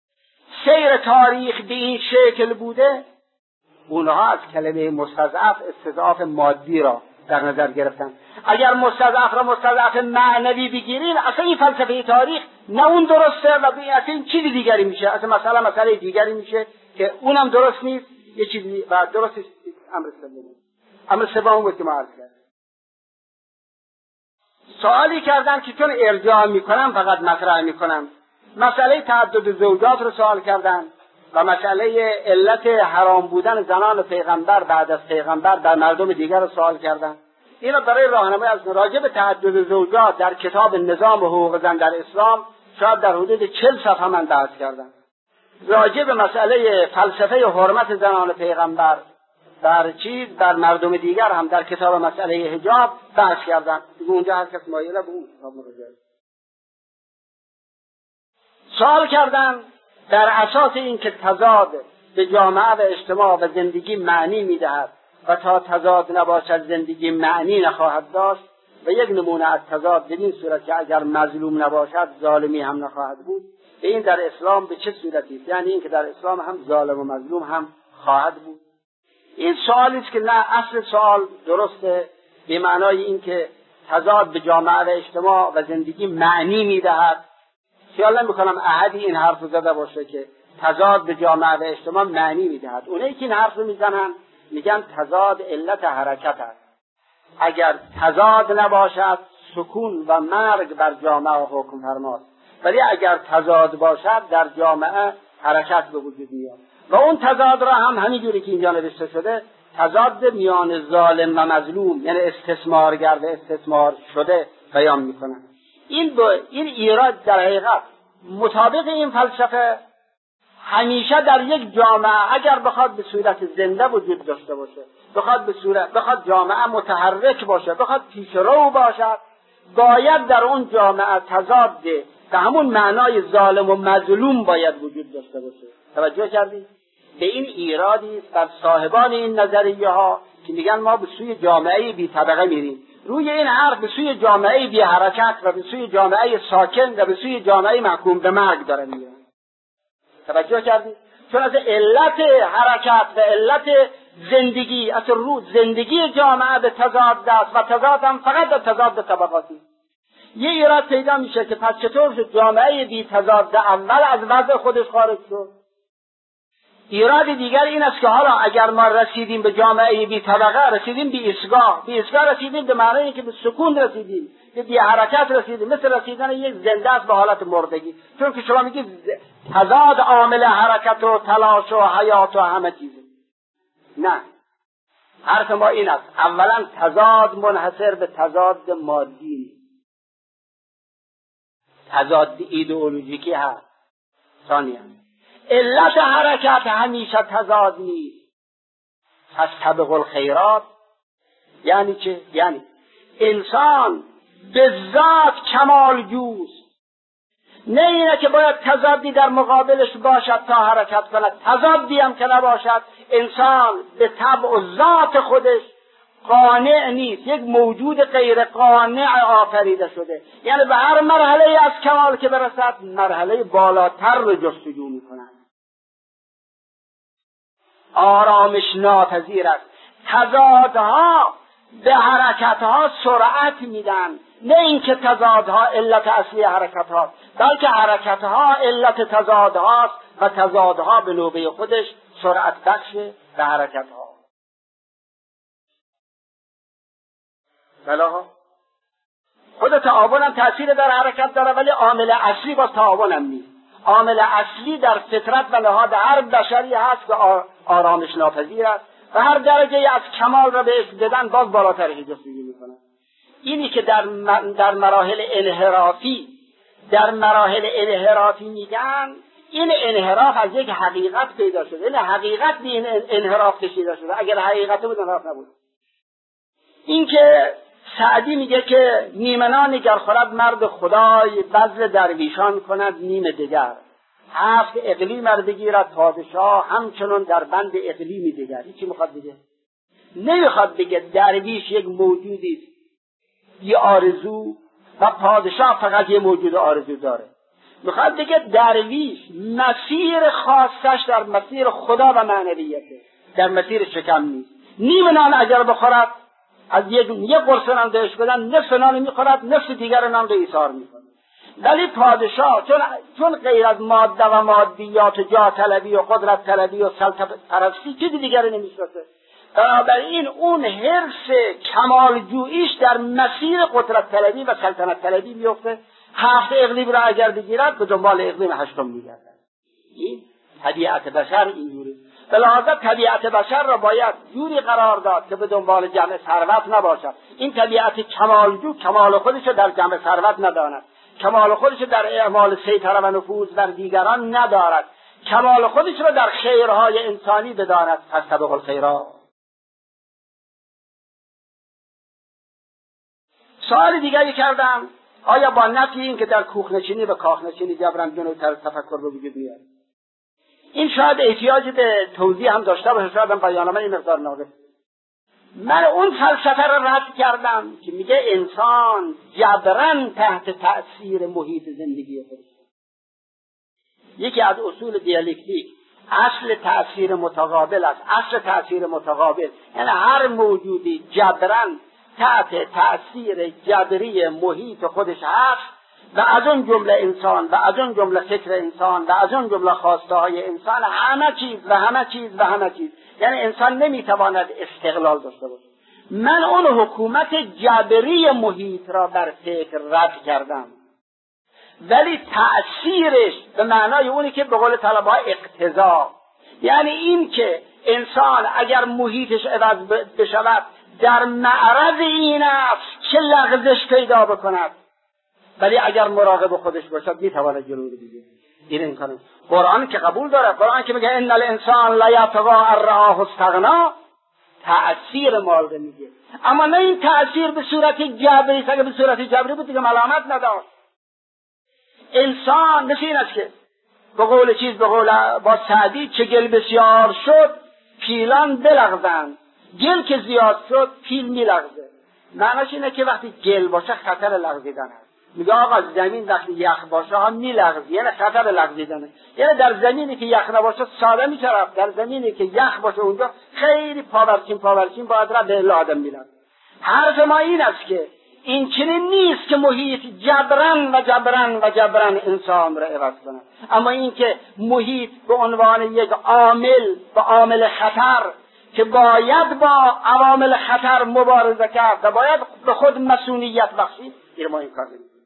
سیر تاریخ به این شکل بوده، اونها از کلمه مستضعف استضعاف مادی را در نظر گرفتن. اگر مستضعف را مستضعف معنوی بگیرین، اصلا این فلسفه تاریخ نه اون درسته و اصلا این چیزی دیگری میشه، اصلا مسئله مسئله دیگری میشه که اونم درست نیست، یه چیزی و درست نیست. امر سوم امر سوم بود که ما عرض کردیم. سوالی کردن که چون ارجاع میکنم فقط مطرح میکنم، مسئله تعدد زوجات رو سوال کردن و مسئله علت حرام بودن زنان پیغمبر بعد از پیغمبر در مردم دیگر رو سوال کردن. اینا برای راهنمایی از راجع به تعدد زوجات در کتاب نظام حقوق زن در اسلام شاید در حدود چهل صفحه من بحث کردم. راجع به مسئله فلسفه حرمت زنان پیغمبر در چیز در مردم دیگر هم در کتاب مسئله حجاب بحث کردم. دیگه اونجا هر کس مایله به اون کتاب مراجعه. سوال کردن در اساس این که تضاد به جامعه و اجتماع و زندگی معنی میدهد و تا تضاد نباشد زندگی معنی نخواهد داشت و یک نمونه از تضاد به این صورت که اگر مظلوم نباشد ظالمی هم نخواهد بود، به این در اسلام به چه صورتی است؟ یعنی این که در اسلام هم ظالم و مظلوم هم خواهد بود. این سوالی است که نه، اصل سوال درسته به معنای این که تضاد به جامعه و اجتماع و زندگی معنی میدهد. خیال نمی‌کنم احدی این حرف رو زده باشه که تضاد به جامعه و اجتماع معنی میدهد. اونایی که این حرف رو میزنن میگن تضاد علت حرکت است. اگر تضاد نباشد سکون و مرگ بر جامعه و حکم فرماست، ولی اگر تضاد باشد در جامعه حرکت به وجود میاد. و اون تضاد را هم همینجوری که اینجا نوشته شده تضاد میان ظالم و مظلوم، یعنی استثمارگر و استثمار شده بیان میکنن. این این ایراد در حقیقت مطابق این فلسفه همیشه در یک جامعه اگر بخواد به صورت زنده وجود داشته باشه، بخواد به صورت بخواد جامعه متحرک باشه، بخواد پیشرو باشد، باید در اون جامعه تضاد به همون معنای ظالم و مظلوم باید وجود داشته باشه. توجه کردید؟ به این ایرادی است بر صاحبان این نظریه ها که میگن ما به سوی جامعه بی طبقه میریم. روی این حرف به سوی جامعه بی حرکت و به سوی جامعه ساکن و به سوی جامعه محکوم به مرگ دارن میرن. توجه کردید؟ چون از علت حرکت و علت زندگی، از رو زندگی جامعه به تضاد است و تضاد هم فقط به تضاد طبقاتی. یه ایراد پیدا میشه که پس چطور شد جامعه بی تضاد اول از وضع خودش خارج شد؟ ایراد دیگر این است که حالا اگر ما رسیدیم به جامعه بی طبقه، رسیدیم به ایستگاه، به ایستگاه رسیدیم به معنی اینکه به سکون رسیدیم، به بی حرکت رسیدیم، مثل رسیدن یک زنده است به حالت مردگی. چون که شما میگید تضاد عامل حرکت و تلاش و حیات و همه چیزه. نه، حرف ما این است اولا تضاد منحصر به تضاد مادی نیست، تضاد ایدئولوژیکی هست. ثانیاً علت حرکت همیشه تضاد نیست. پس تبغ الخیرات یعنی چه؟ یعنی انسان به ذات کمال جوست، نه اینه که باید تضادی در مقابلش باشد تا حرکت کند. تضادی هم که نباشد انسان به طبع و ذات خودش قانع نیست، یک موجود غیر قانع آفریده شده. یعنی به هر مرحله از کمال که برسد مرحله بالاتر رو جستجو می‌کند. آرامش ناپذیر است. تضادها به حرکتها سرعت میدن، نه اینکه تضادها علت اصلی حرکتها، بلکه حرکتها علت تضادهاست و تضادها به نوبه خودش سرعت بخش به حرکتها. بلاها خود تعاون هم تأثیر در حرکت داره، ولی عامل اصلی باز تعاون هم نیست. عامل اصلی در فطرت و نهاد هر بشری هست که آرامش ناپذیر است و هر درجه از کمال را بهش بدن باز بالاتر جستجو میکنه. اینی که در در مراحل انحرافی در مراحل انحرافی میگن این انحراف از یک حقیقت پیدا شده، این حقیقت به این انحراف کشیده شده. اگر حقیقت بود انحراف نبود. این که سعدی میگه که نیمنان گر خورد مرد خدای، بذل درویشان کند نیم دگر. هفت اقلیم ار بگیرد پادشاه، همچنان در بند اقلیمی دگر. این چی میخواد بگه؟ نمیخواد بگه درویش یک موجودی است یه آرزو و پادشاه فقط یه موجود آرزو داره. میخواد بگه درویش مسیر خاصش در مسیر خدا و معنویته، در مسیر شکم نیست. نیم نان اگر بخورد از یک یه قرص نان بهش بدن نصف نان میخورد، نصف دیگر نان رو ایثار میکنه. ولی پادشاه چون چون غیر از ماده و مادیات و جاه طلبی و قدرت طلبی و سلطنت پرستی چیزی دیگری نمیشناسه، بنابراین اون حرص کمال جوییش در مسیر قدرت طلبی و سلطنت طلبی میفته. هفت اقلیم را اگر بگیرد به دنبال اقلیم هشتم میگردد. این طبیعت بشر اینجوری. به لحاظ طبیعت بشر را باید جوری قرار داد که به دنبال جمع ثروت نباشد. این طبیعت کمالجو کمال خودش را در جمع ثروت نداند، کمال خودش را در اعمال سیطره و نفوذ بر دیگران ندارد، کمال خودش را در خیرهای انسانی بداند. فاستبقوا الخیرات. سوال دیگری کردم، آیا با نفی این که در کوخنشینی و کاخنشینی جبران جنوبتر تفکر به وجود میاد؟ این شاید احتیاج به توضیح هم داشته باشه، شاید هم بیان من این مقدار ناقص. من اون فلسفه را رد کردم که میگه انسان جبران تحت تأثیر محیط زندگی خودش. یکی از اصول دیالکتیک اصل تأثیر متقابل است. اصل تأثیر متقابل یعنی هر موجودی جبران تحت تأثیر جبری محیط خودش هست و از اون جمله انسان و از اون جمله فکر انسان و از اون جمله خواسته های انسان، همه چیز و همه چیز و همه چیز. یعنی انسان نمیتواند استقلال داشته باشه. من اون حکومت جبری محیط را بر فکر رد کردم، ولی تأثیرش به معنای اونی که به قول طلبه‌ها اقتضا، یعنی این که انسان اگر محیطش عوض بشود در معرض این است چه لغزش پیدا بکند، ولی اگر مراقب خودش باشد میتواند جلوی بگیرد. این امکانه. قرآن که قبول داره، قرآن که میگه ان الانسان لا یطغی ان رآه استغنا، تأثیر مال میگه، اما نه این تأثیر به صورت جبری. اگه به صورت جبری بود دیگه ملامت نداشت. انسان مثل این است که به قول چیز به قول با سعدی چه گل بسیار شد پیلان بلغزند، گل که زیاد شد پیل میلغزه. معناش اینه که وقتی گل باشه خطر لغزیدن هست. میگه آقا زمین وقتی یخ باشه هم میلغزه، یعنی خطر لغزیدنه. یعنی در زمینی که یخ نباشه ساده میچرخ، در زمینی که یخ باشه اونجا خیلی پاورچین پاورچین باید را به آدم میلغزه. حرف ما این است که این چنین نیست که محیط جبران و جبران و جبران انسان را عوض کند، اما این که محیط به عنوان یک عامل به عامل خطر که باید با عوامل خطر مبارزه کرد و باید به خود مسئولیت بخشید، این ما این کار